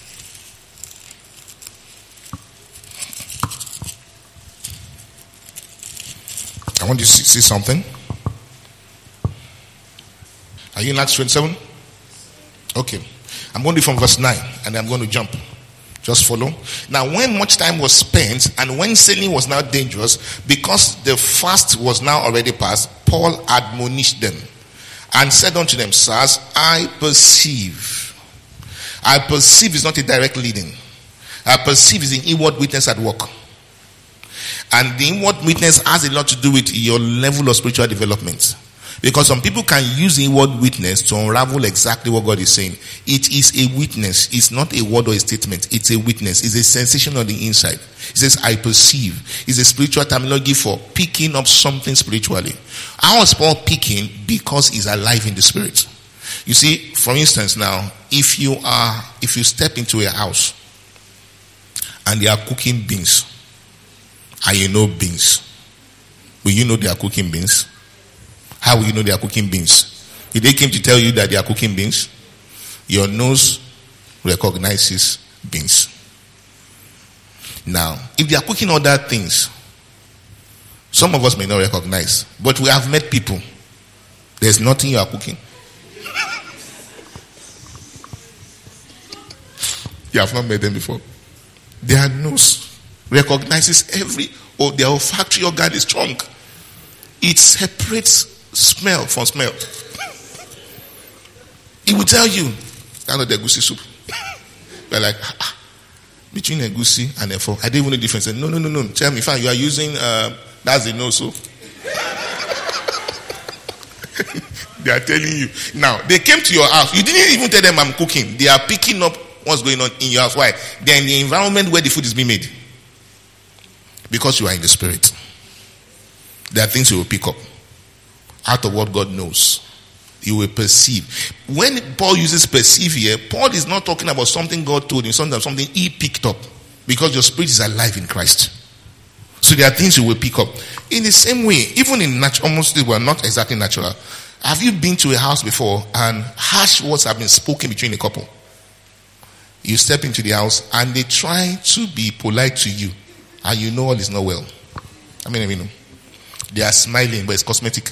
I want you to see, see something. Are you in Acts twenty-seven? Okay. I'm going to do from verse nine and I'm going to jump. Just follow. Now, when much time was spent and when sailing was now dangerous, because the fast was now already past, Paul admonished them and said unto them, Sirs, I perceive. I perceive is not a direct leading. I perceive is an inward witness at work. And the inward witness has a lot to do with your level of spiritual development. Because some people can use the inward witness to unravel exactly what God is saying. It is a witness. It's not a word or a statement. It's a witness. It's a sensation on the inside. It says, I perceive. It's a spiritual terminology for picking up something spiritually. How is Paul picking? Because he's alive in the spirit. You see, for instance now, if you are, if you step into a house and they are cooking beans, and you know beans, will you know they are cooking beans? How will you know they are cooking beans? If they came to tell you that they are cooking beans, your nose recognizes beans. Now, if they are cooking other things, some of us may not recognize, but we have met people. There's nothing you are cooking. You have not met them before. Their nose recognizes every, or their olfactory organ is strong. It separates smell from smell. It will tell you, I know the egusi soup. They're like, ah, between egusi and efo, I didn't even know the difference. No, no, no, no. Tell me, fine, you are using, uh, that's the no soup. They are telling you. Now, they came to your house. You didn't even tell them I'm cooking. They are picking up what's going on in your house. Why? They're in the environment where the food is being made. Because you are in the spirit. There are things you will pick up out of what God knows. You will perceive. When Paul uses perceive here, Paul is not talking about something God told him, something, something he picked up. Because your spirit is alive in Christ. So there are things you will pick up. In the same way, even in natural, almost, well, not exactly natural. Have you been to a house before and harsh words have been spoken between a couple? You step into the house and they try to be polite to you. And you know all is not well. I mean, I mean, they are smiling, but it's cosmetic.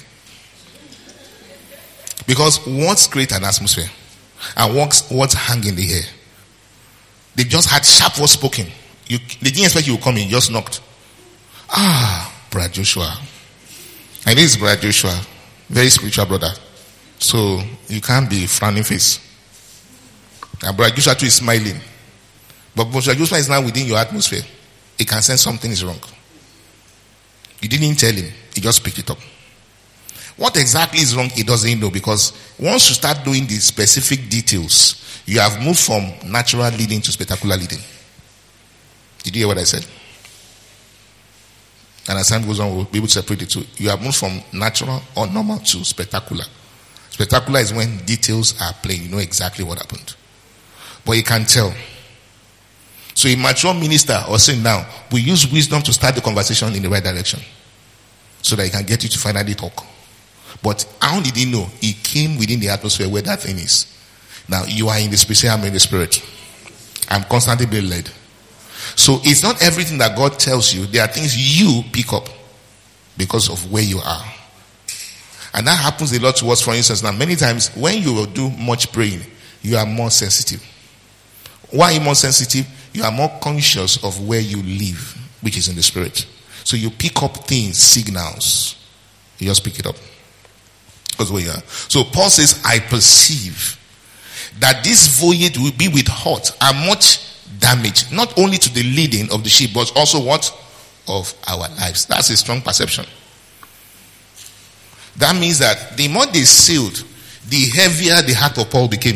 Because words create an atmosphere. And words, words hang in the air. They just had sharp words spoken. You, they didn't expect you would come in, just knocked. Ah, Brother Joshua. And this is Brother Joshua. Very spiritual brother. So, you can't be frowning face. And Brother Joshua too is smiling. But Brother Joshua is now within your atmosphere. He can sense something is wrong. You didn't tell him. He just picked it up. What exactly is wrong, he doesn't know, because once you start doing the specific details, you have moved from natural leading to spectacular leading. Did you hear what I said? And as time goes on, we'll be able to separate the two. You have moved from natural or normal to spectacular. Spectacular is when details are plain. You know exactly what happened. But you can tell. So a mature minister or saying now, we use wisdom to start the conversation in the right direction. So that he can get you to finally talk. But how did he know? He came within the atmosphere where that thing is. Now you are in the spirit. Say, I'm in the spirit. I'm constantly being led. So it's not everything that God tells you. There are things you pick up because of where you are. And that happens a lot to us. For instance, now many times when you will do much praying, you are more sensitive. Why are you more sensitive? You are more conscious of where you live, which is in the spirit. So you pick up things, signals. You just pick it up. Because where you are. So Paul says, I perceive that this voyage will be with hurt and much damage, not only to the leading of the ship, but also what? Of our lives. That's a strong perception. That means that the more they sailed, the heavier the heart of Paul became.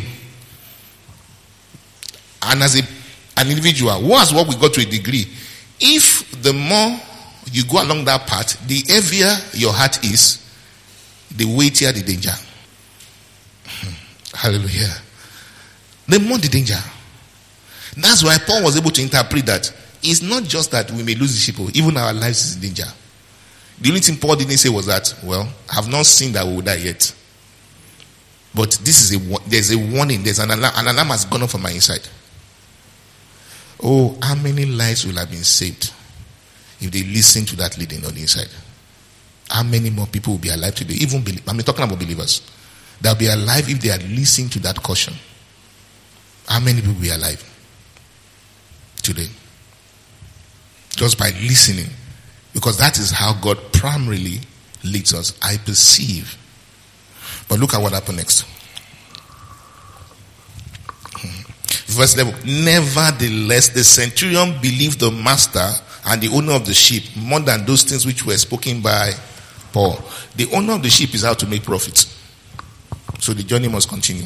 And as a, an individual who has worked with God to a degree, if the more you go along that path, the heavier your heart is, the weightier the danger. Hallelujah. The more the danger. That's why Paul was able to interpret that it's not just that we may lose the ship, even our lives is in danger. The only thing Paul didn't say was that, well, I have not seen that we will die yet. But this is a there's a warning, there's an alarm, an alarm has gone off on my inside. Oh, how many lives will have been saved if they listen to that leading on the inside? How many more people will be alive today? Even believe, I'm talking about believers. They'll be alive if they are listening to that caution. How many people be alive today? Just by listening. Because that is how God primarily leads us. I perceive. But look at what happened next. Verse eleven. Nevertheless, the centurion believed the master and the owner of the ship more than those things which were spoken by Paul. The owner of the ship is out to make profit. So the journey must continue.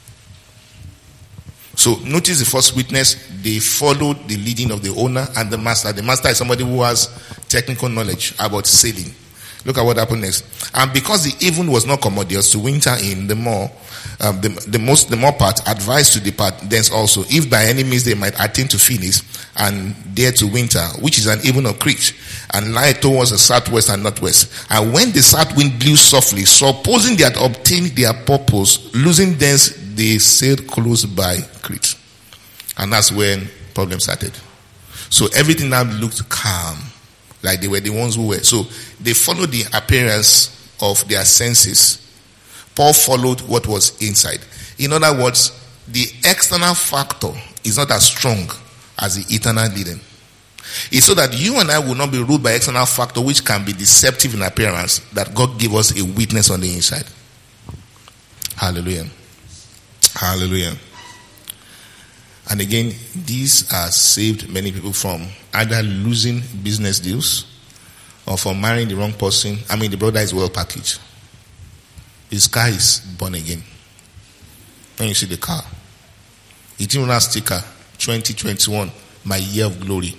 So notice the first witness, they followed the leading of the owner and the master. The master is somebody who has technical knowledge about sailing. Look at what happened next. And because the haven was not commodious to winter in, the more um, the, the most the more part advised to depart thence also, if by any means they might attain to Phoenix and there to winter, which is an haven of Crete, and lie towards the southwest and northwest. And when the south wind blew softly, supposing they had obtained their purpose, losing thence they sailed close by Crete. And that's when problems started. So everything now looked calm, like they were the ones who were. So they followed the appearance of their senses. Paul followed what was inside. In other words, the external factor is not as strong as the eternal leading. It's so that you and I will not be ruled by external factor which can be deceptive in appearance, that God give us a witness on the inside. Hallelujah. Hallelujah. And again, these are saved many people from either losing business deals or from marrying the wrong person. I mean, the brother is well packaged. His car is born again. When you see the car, it even has sticker twenty twenty-one, my year of glory.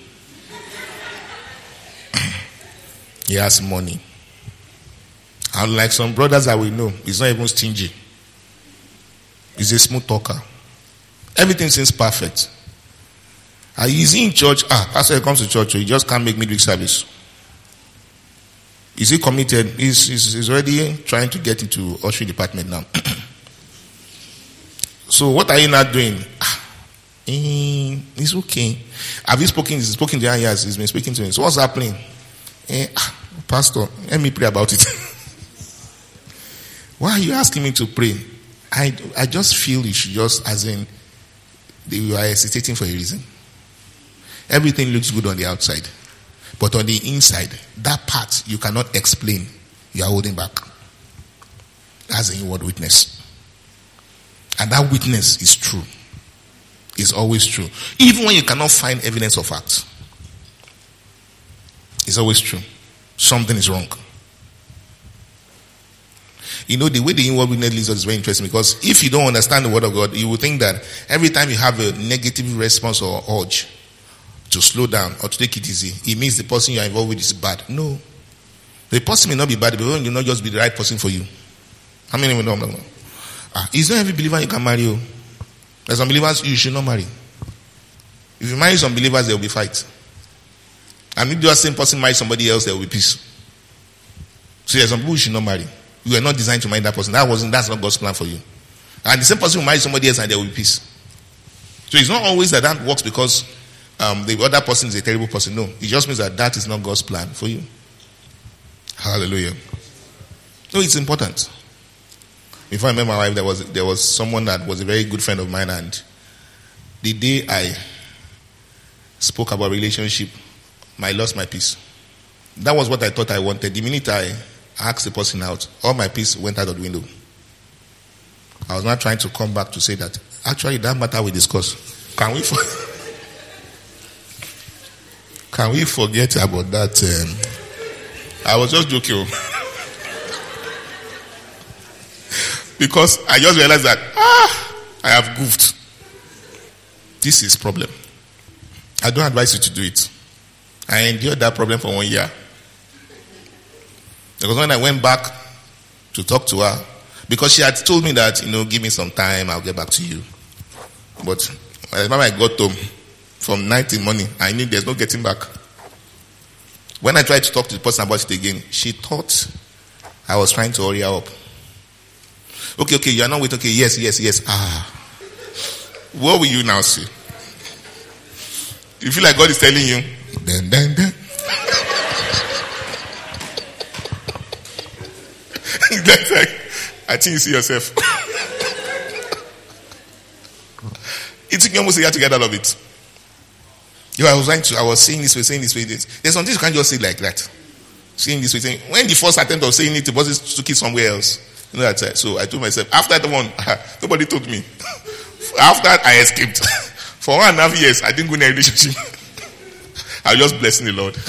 He has money. And like some brothers that we know, he's not even stingy. He's a smooth talker. Everything seems perfect. And he's in church. Ah, pastor comes to church, so he just can't make midweek service. Is he committed? He's, he's, he's already trying to get into ushering department now. So what are you not doing? Ah, eh, it's okay. Have you spoken? He's spoken to him. Yes, he's been speaking to him. So what's happening? Eh, ah, pastor, let me pray about it. Why are you asking me to pray? I, I just feel you should just, as in, you are hesitating for a reason. Everything looks good on the outside. But on the inside, that part you cannot explain. You are holding back. That's an inward witness. And that witness is true. It's always true. Even when you cannot find evidence of fact. It's always true. Something is wrong. You know, the way the inward witness leads us is very interesting, because if you don't understand the word of God, you will think that every time you have a negative response or urge to slow down or to take it easy, it means the person you are involved with is bad. No. The person may not be bad, but it will not just be the right person for you. How many of you know? Ah, it's not every believer you can marry. You. There's some believers you should not marry. If you marry some believers, there will be fight. And if the same person marries somebody else, there will be peace. So there's some people you should not marry. You are not designed to marry that person. That wasn't, that's not God's plan for you. And the same person will marry somebody else and there will be peace. So it's not always that that works because um, the other person is a terrible person. No. It just means that that is not God's plan for you. Hallelujah. No, it's important. Before I met my wife, there was, there was someone that was a very good friend of mine, and the day I spoke about relationship, I lost my peace. That was what I thought I wanted. The minute I asked the person out, all my peace went out of the window. I was not trying to come back to say that actually that matter we discussed. Can we for- can we forget about that? Um, I was just joking. Because I just realized that ah, I have goofed. This is problem. I don't advise you to do it. I endured that problem for one year. Because when I went back to talk to her, because she had told me that, you know, give me some time, I'll get back to you. But by the time I got home from night till morning, I knew there's no getting back. When I tried to talk to the person about it again, she thought I was trying to hurry her up. Okay, okay, you are not with, okay, yes, yes, yes. Ah. What will you now say? You feel like God is telling you, then, then, then. That's like, I think you see yourself. It took me almost a year to get out of it. You know, I was trying to, I was saying this way, saying this way. This. There's something you can't just say like that. Saying this way, saying, when the first attempt of saying it, the bosses took it somewhere else. You know that. So I told myself, after that one, nobody told me. After I escaped, for one and a half years, I didn't go in a relationship. I was just blessing the Lord.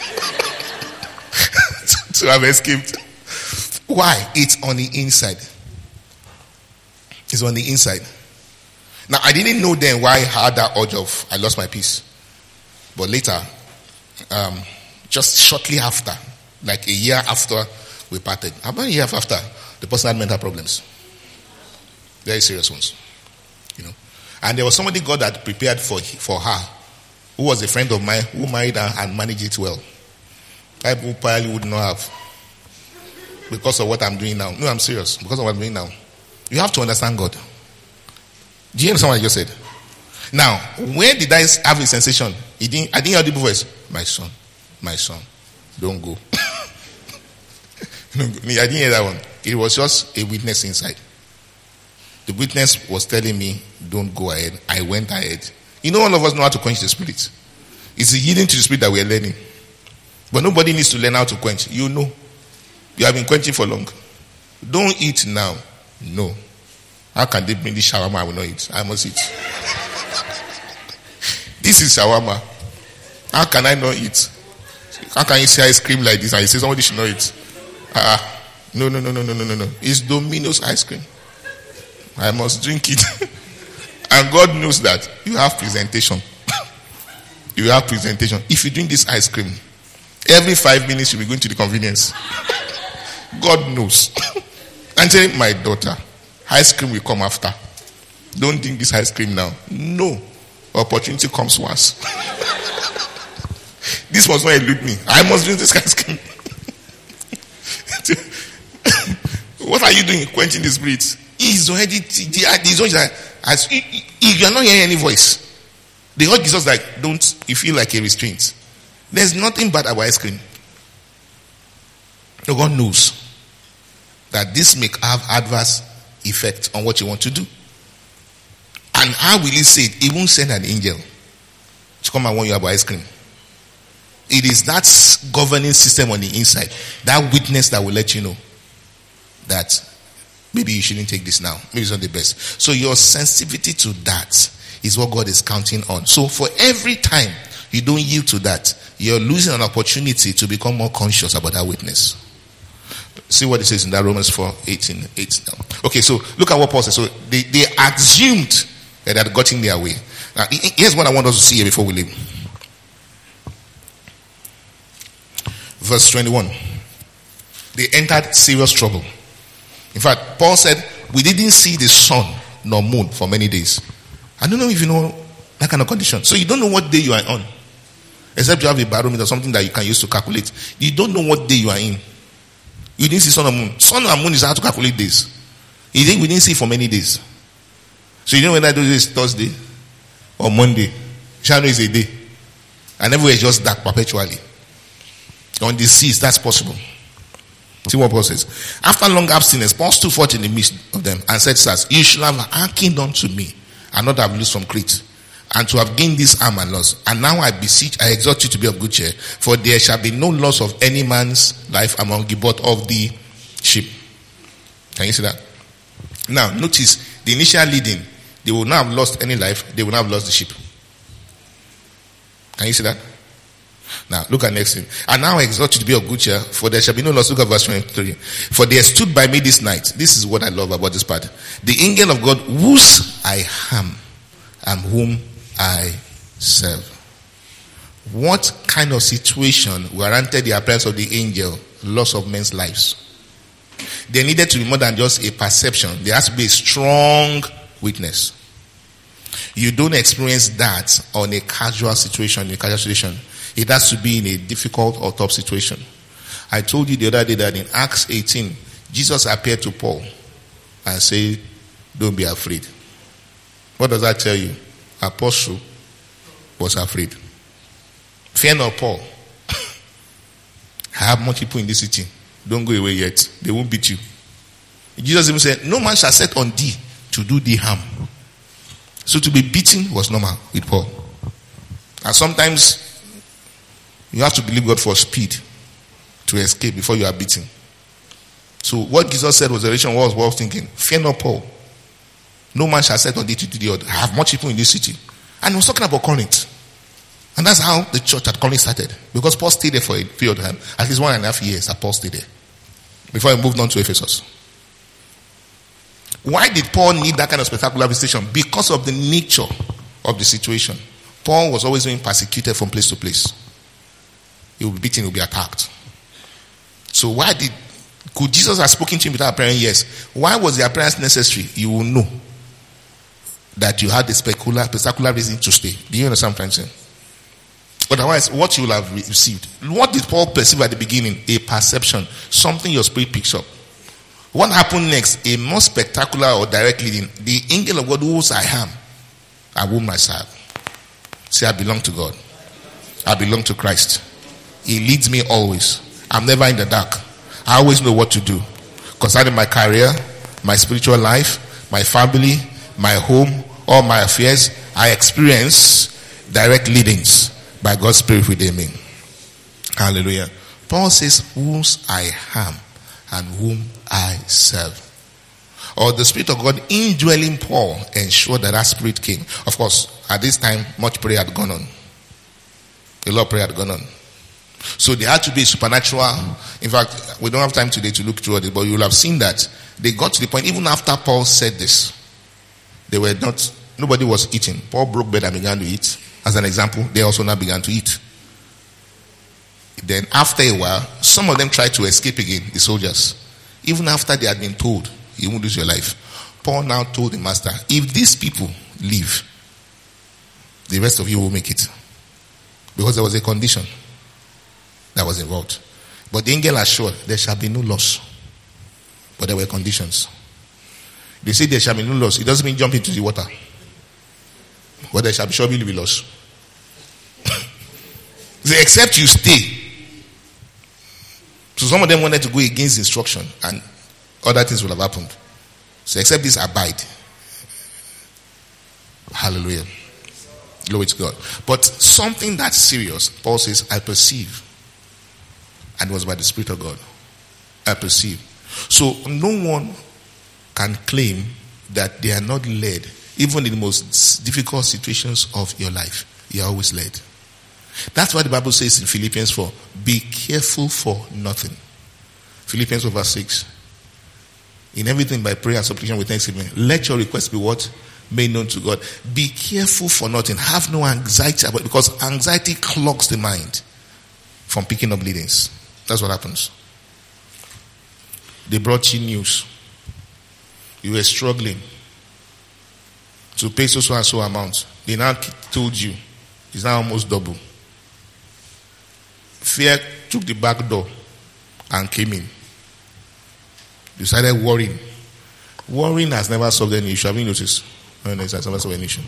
So I've escaped. Why? It's on the inside. It's on the inside. Now, I didn't know then why I had that urge of, I lost my peace. But later, um, just shortly after, like a year after we parted, about a year after, the person had mental problems. Very serious ones. You know. And there was somebody God had prepared for, for her, who was a friend of mine, who married her and managed it well. I probably would not have. Because of what I'm doing now. No, I'm serious. Because of what I'm doing now. You have to understand God. Do you understand what I just said? Now, where did I have a sensation? He didn't, I didn't hear the voice. My son, my son, don't go. I didn't hear that one. It was just a witness inside. The witness was telling me, don't go ahead. I went ahead. You know, all of us know how to quench the spirit. It's the yielding to the spirit that we are learning. But nobody needs to learn how to quench. You know. You have been quenching for long. Don't eat now. No. How can they bring this shawarma? I will not eat. I must eat. This is shawarma. How can I not eat? How can you say ice cream like this and you say somebody should not eat? Ah, uh, no, no, no, no, no, no, no, no. It's Domino's ice cream. I must drink it. And God knows that you have presentation. You have presentation. If you drink this ice cream, every five minutes you'll be going to the convenience. God knows. And say, my daughter, ice cream will come after. Don't drink this ice cream now. No. Opportunity comes once. This must not elude me. I must drink this ice cream. What are you doing? Quenching the spirit. He's already, he's already as, if you are not hearing any voice, the Lord Jesus like, don't, you feel like a restraint. There's nothing bad about ice cream. No, God knows that this may have adverse effect on what you want to do. And how will he say it? He won't send an angel to come and warn you about ice cream. It is that governing system on the inside, that witness that will let you know that maybe you shouldn't take this now. Maybe it's not the best. So your sensitivity to that is what God is counting on. So for every time you don't yield to that, you're losing an opportunity to become more conscious about that witness. See what it says in that Romans four eighteen eight now. Okay, so look at what Paul says. So they, they assumed that they had gotten their way. Now, here's what I want us to see here before we leave. Verse twenty-one. They entered serious trouble. In fact, Paul said, we didn't see the sun nor moon for many days. I don't know if you know that kind of condition. So you don't know what day you are on. Except you have a barometer, something that you can use to calculate. You don't know what day you are in. You didn't see sun or moon. Sun or moon is how to calculate days. You think we didn't see for many days. So you know whether those days is Thursday or Monday. Shadow is a day. And everywhere is just dark perpetually. On the seas, that's possible. See what Paul says. After long abstinence, Paul stood forth in the midst of them and said, sirs, you should have hearkened unto me and not have loosed from Crete, and to have gained this arm and loss. And now I beseech, I exhort you to be of good cheer, for there shall be no loss of any man's life among you, but of the ship. Can you see that? Now, notice the initial leading. They will not have lost any life. They will not have lost the ship. Can you see that? Now, look at next thing. And now I exhort you to be of good cheer, for there shall be no loss. Look at verse twenty-three. For they stood by me this night. This is what I love about this part. The angel of God, whose I am, and whom I serve. What kind of situation warranted the appearance of the angel? Loss of men's lives. There needed to be more than just a perception. There has to be a strong witness. You don't experience that on a casual situation, in a casual situation. It has to be in a difficult or tough situation. I told you the other day that in Acts eighteen, Jesus appeared to Paul and said, don't be afraid. What does that tell you? Apostle was afraid. Fear not, Paul. I have much people in this city. Don't go away yet. They won't beat you. Jesus even said, no man shall set on thee to do thee harm. So to be beaten was normal with Paul. And sometimes you have to believe God for speed to escape before you are beaten. So what Jesus said was the revelation was Paul was thinking, fear not, Paul. No man shall set on thee to do the other. I have much people in this city. And he was talking about Corinth. And that's how the church at Corinth started. Because Paul stayed there for a period of time. At least one and a half years that Paul stayed there. Before he moved on to Ephesus. Why did Paul need that kind of spectacular visitation? Because of the nature of the situation. Paul was always being persecuted from place to place. He would be beaten, he would be attacked. So why did, could Jesus have spoken to him without appearing? Yes. Why was the appearance necessary? You will know that you had a spectacular, spectacular reason to stay. Do you understand what I'm saying? Otherwise, what you will have received. What did Paul perceive at the beginning? A perception. Something your spirit picks up. What happened next? A more spectacular or direct leading. The angel of God whose I am, I whom I serve. Say, I belong to God. I belong to Christ. He leads me always. I'm never in the dark. I always know what to do. Concerning my career, my spiritual life, my family, my home, all my affairs, I experience direct leadings by God's Spirit within me. Hallelujah. Paul says, whose I am and whom I serve. Or the Spirit of God indwelling Paul ensured that that Spirit came. Of course, at this time, much prayer had gone on. A lot of prayer had gone on. So there had to be a supernatural. In fact, we don't have time today to look through it, but you will have seen that they got to the point, even after Paul said this, they were not, nobody was eating. Paul broke bread and began to eat. As an example, they also now began to eat. Then after a while, some of them tried to escape again, the soldiers. Even after they had been told, you won't lose your life. Paul now told the master, if these people leave, the rest of you will make it. Because there was a condition that was involved. But the angel assured, there shall be no loss. But there were conditions. They say there shall be no loss. It doesn't mean jump into the water. But there shall be surely be loss. They except you stay. So some of them wanted to go against instruction and other things would have happened. So except this, abide. Hallelujah. Glory to God. But something that's serious, Paul says, I perceive. And it was by the Spirit of God. I perceive. So no one can claim that they are not led, even in the most difficult situations of your life. You are always led. That's why the Bible says in Philippians four, be careful for nothing. Philippians four verse six. In everything by prayer and supplication with thanksgiving, let your requests be what? Made known to God. Be careful for nothing. Have no anxiety about it, because anxiety clogs the mind from picking up leadings. That's what happens. They brought you news. You were struggling to pay so so and so amount. They now told you it's now almost double. Fear took the back door and came in. You started worrying. Worrying has never solved any issue. Have you noticed? No, no, it has never solved any issue.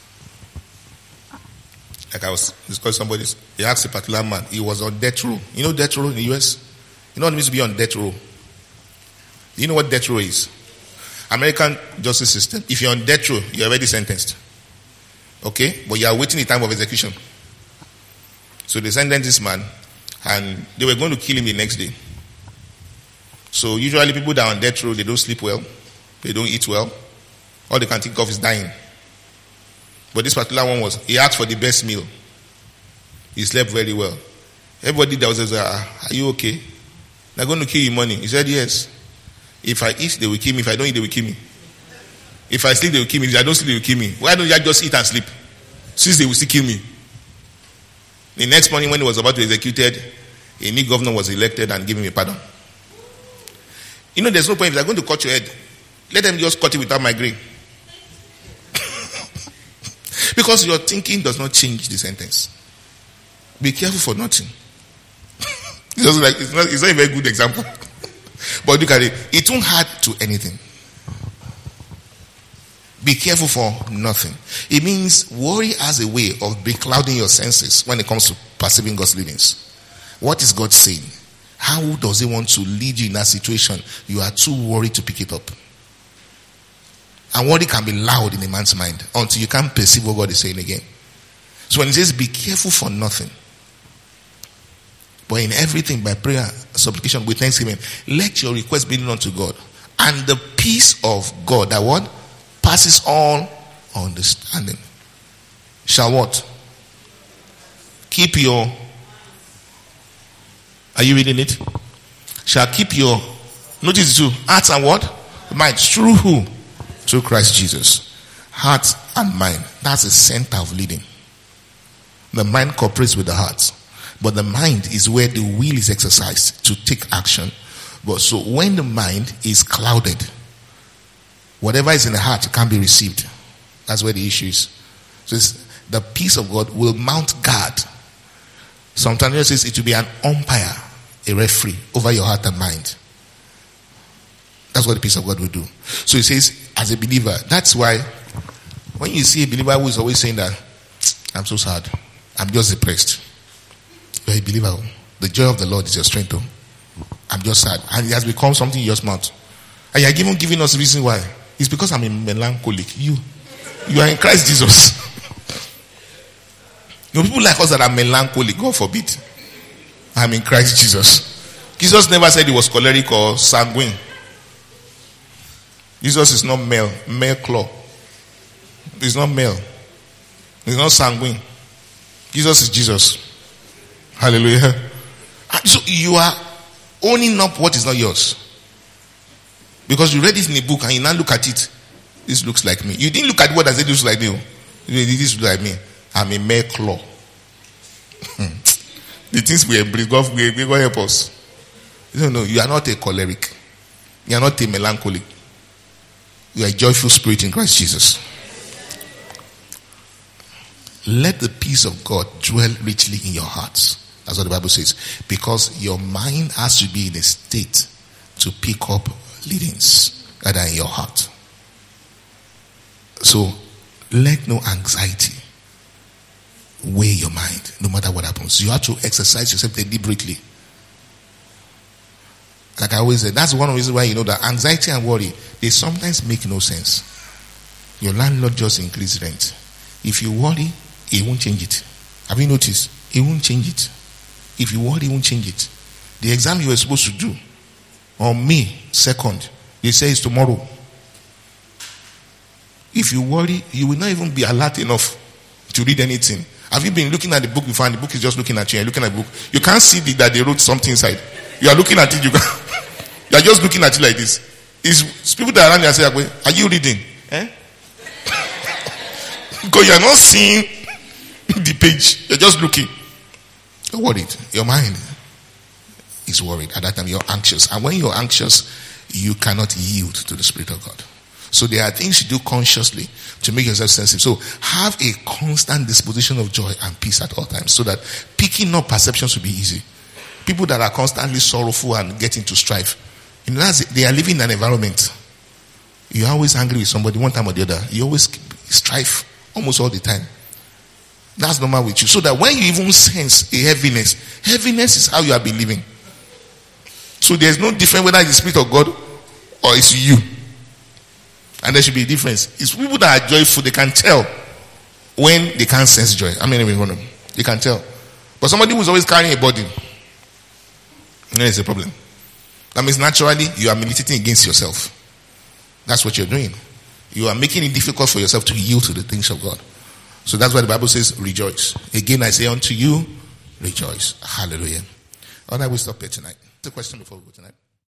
Like I was discussing somebody, he asked a particular man, he was on death row. You know death row in the U S? You know what it means to be on death row? You know what death row is? American justice system. If you're on death row, you're already sentenced. Okay? But you are waiting the time of execution. So they sentenced this man, and they were going to kill him the next day. So usually people that are on death row, they don't sleep well. They don't eat well. All they can think of is dying. But this particular one was, he asked for the best meal. He slept very well. Everybody that was there, ah, are you okay? They're going to kill you money. He said, yes. If I eat, they will kill me. If I don't eat, they will kill me. If I sleep, they will kill me. If I don't sleep, they will kill me. Why don't you just eat and sleep? Since they will still kill me. The next morning when he was about to be executed, a new governor was elected and gave him a pardon. You know, there's no point if they're going to cut your head. Let them just cut it without migraine. Because your thinking does not change the sentence. Be careful for nothing. It's, just like, it's, not, it's not a very good example. But look at it. It won't hurt to anything. Be careful for nothing. It means worry as a way of beclouding your senses when it comes to perceiving God's leadings. What is God saying? How does he want to lead you in that situation? You are too worried to pick it up. And worry can be loud in a man's mind until you can't perceive what God is saying again. So when he says, be careful for nothing, but in everything by prayer, supplication, with thanksgiving, let your request be known unto God. And the peace of God, that what? Passes all understanding. Shall what? Keep your, are you reading it? Shall keep your, notice too, hearts and what? Minds. Through who? Through Christ Jesus. Heart and mind. That's the center of leading. The mind cooperates with the heart. But the mind is where the will is exercised to take action. But so when the mind is clouded, whatever is in the heart can't be received. That's where the issue is. So it's, the peace of God will mount guard. Sometimes it says it will be an umpire, a referee over your heart and mind. That's what the peace of God will do. So it says, as a believer, that's why when you see a believer who is always saying that, I'm so sad, I'm just depressed. You're a believer. The joy of the Lord is your strength. I'm just sad. And it has become something in your mouth. And you're even giving us reason why. It's because I'm a melancholic. You, you are in Christ Jesus. You know, people like us that are melancholic, God forbid. I'm in Christ Jesus. Jesus never said he was choleric or sanguine. Jesus is not male, male claw. He's not male. He's not sanguine. Jesus is Jesus. Hallelujah. So you are owning up what is not yours. Because you read it in a book and you now look at it. This looks like me. You didn't look at what I said this looks like me. This looks like me. I'm a mere claw. The things we embrace, God, God help us. No, no, you are not a choleric. You are not a melancholic. You are a joyful spirit in Christ Jesus. Let the peace of God dwell richly in your hearts. That's what the Bible says. Because your mind has to be in a state to pick up leadings that are in your heart. So, let no anxiety weigh your mind, no matter what happens. You have to exercise yourself deliberately. Like I always say, that's one of the reasons why you know that anxiety and worry, they sometimes make no sense. Your landlord just increased rent. If you worry, he won't change it. Have you noticed? He won't change it. If you worry, he won't change it. The exam you were supposed to do on May second, they say it's tomorrow. If you worry, you will not even be alert enough to read anything. Have you been looking at the book before and the book is just looking at you? You're looking at the book. You can't see the, that they wrote something inside. You are looking at it. You, can, you are just looking at it like this. It's people that are around you and say, are you reading? Eh? Because you are not seeing the page. You're just looking. You're worried. Your mind is worried. At that time, you're anxious. And when you're anxious, you cannot yield to the Spirit of God. So there are things you do consciously to make yourself sensitive. So have a constant disposition of joy and peace at all times, so that picking up perceptions will be easy. People that are constantly sorrowful and get into strife, you know, that's, they are living in an environment. You're always angry with somebody one time or the other. You always strife almost all the time. That's normal with you. So that when you even sense a heaviness, heaviness is how you have been living. So there's no difference whether it's the Spirit of God or it's you. And there should be a difference. It's people that are joyful, they can tell when they can't sense joy. I mean, they can tell. But somebody who's always carrying a burden, then it's a problem. That means naturally you are militating against yourself. That's what you're doing. You are making it difficult for yourself to yield to the things of God. So that's why the Bible says, rejoice. Again, I say unto you, rejoice. Hallelujah. All right, we'll stop here tonight. What's the question before we go tonight?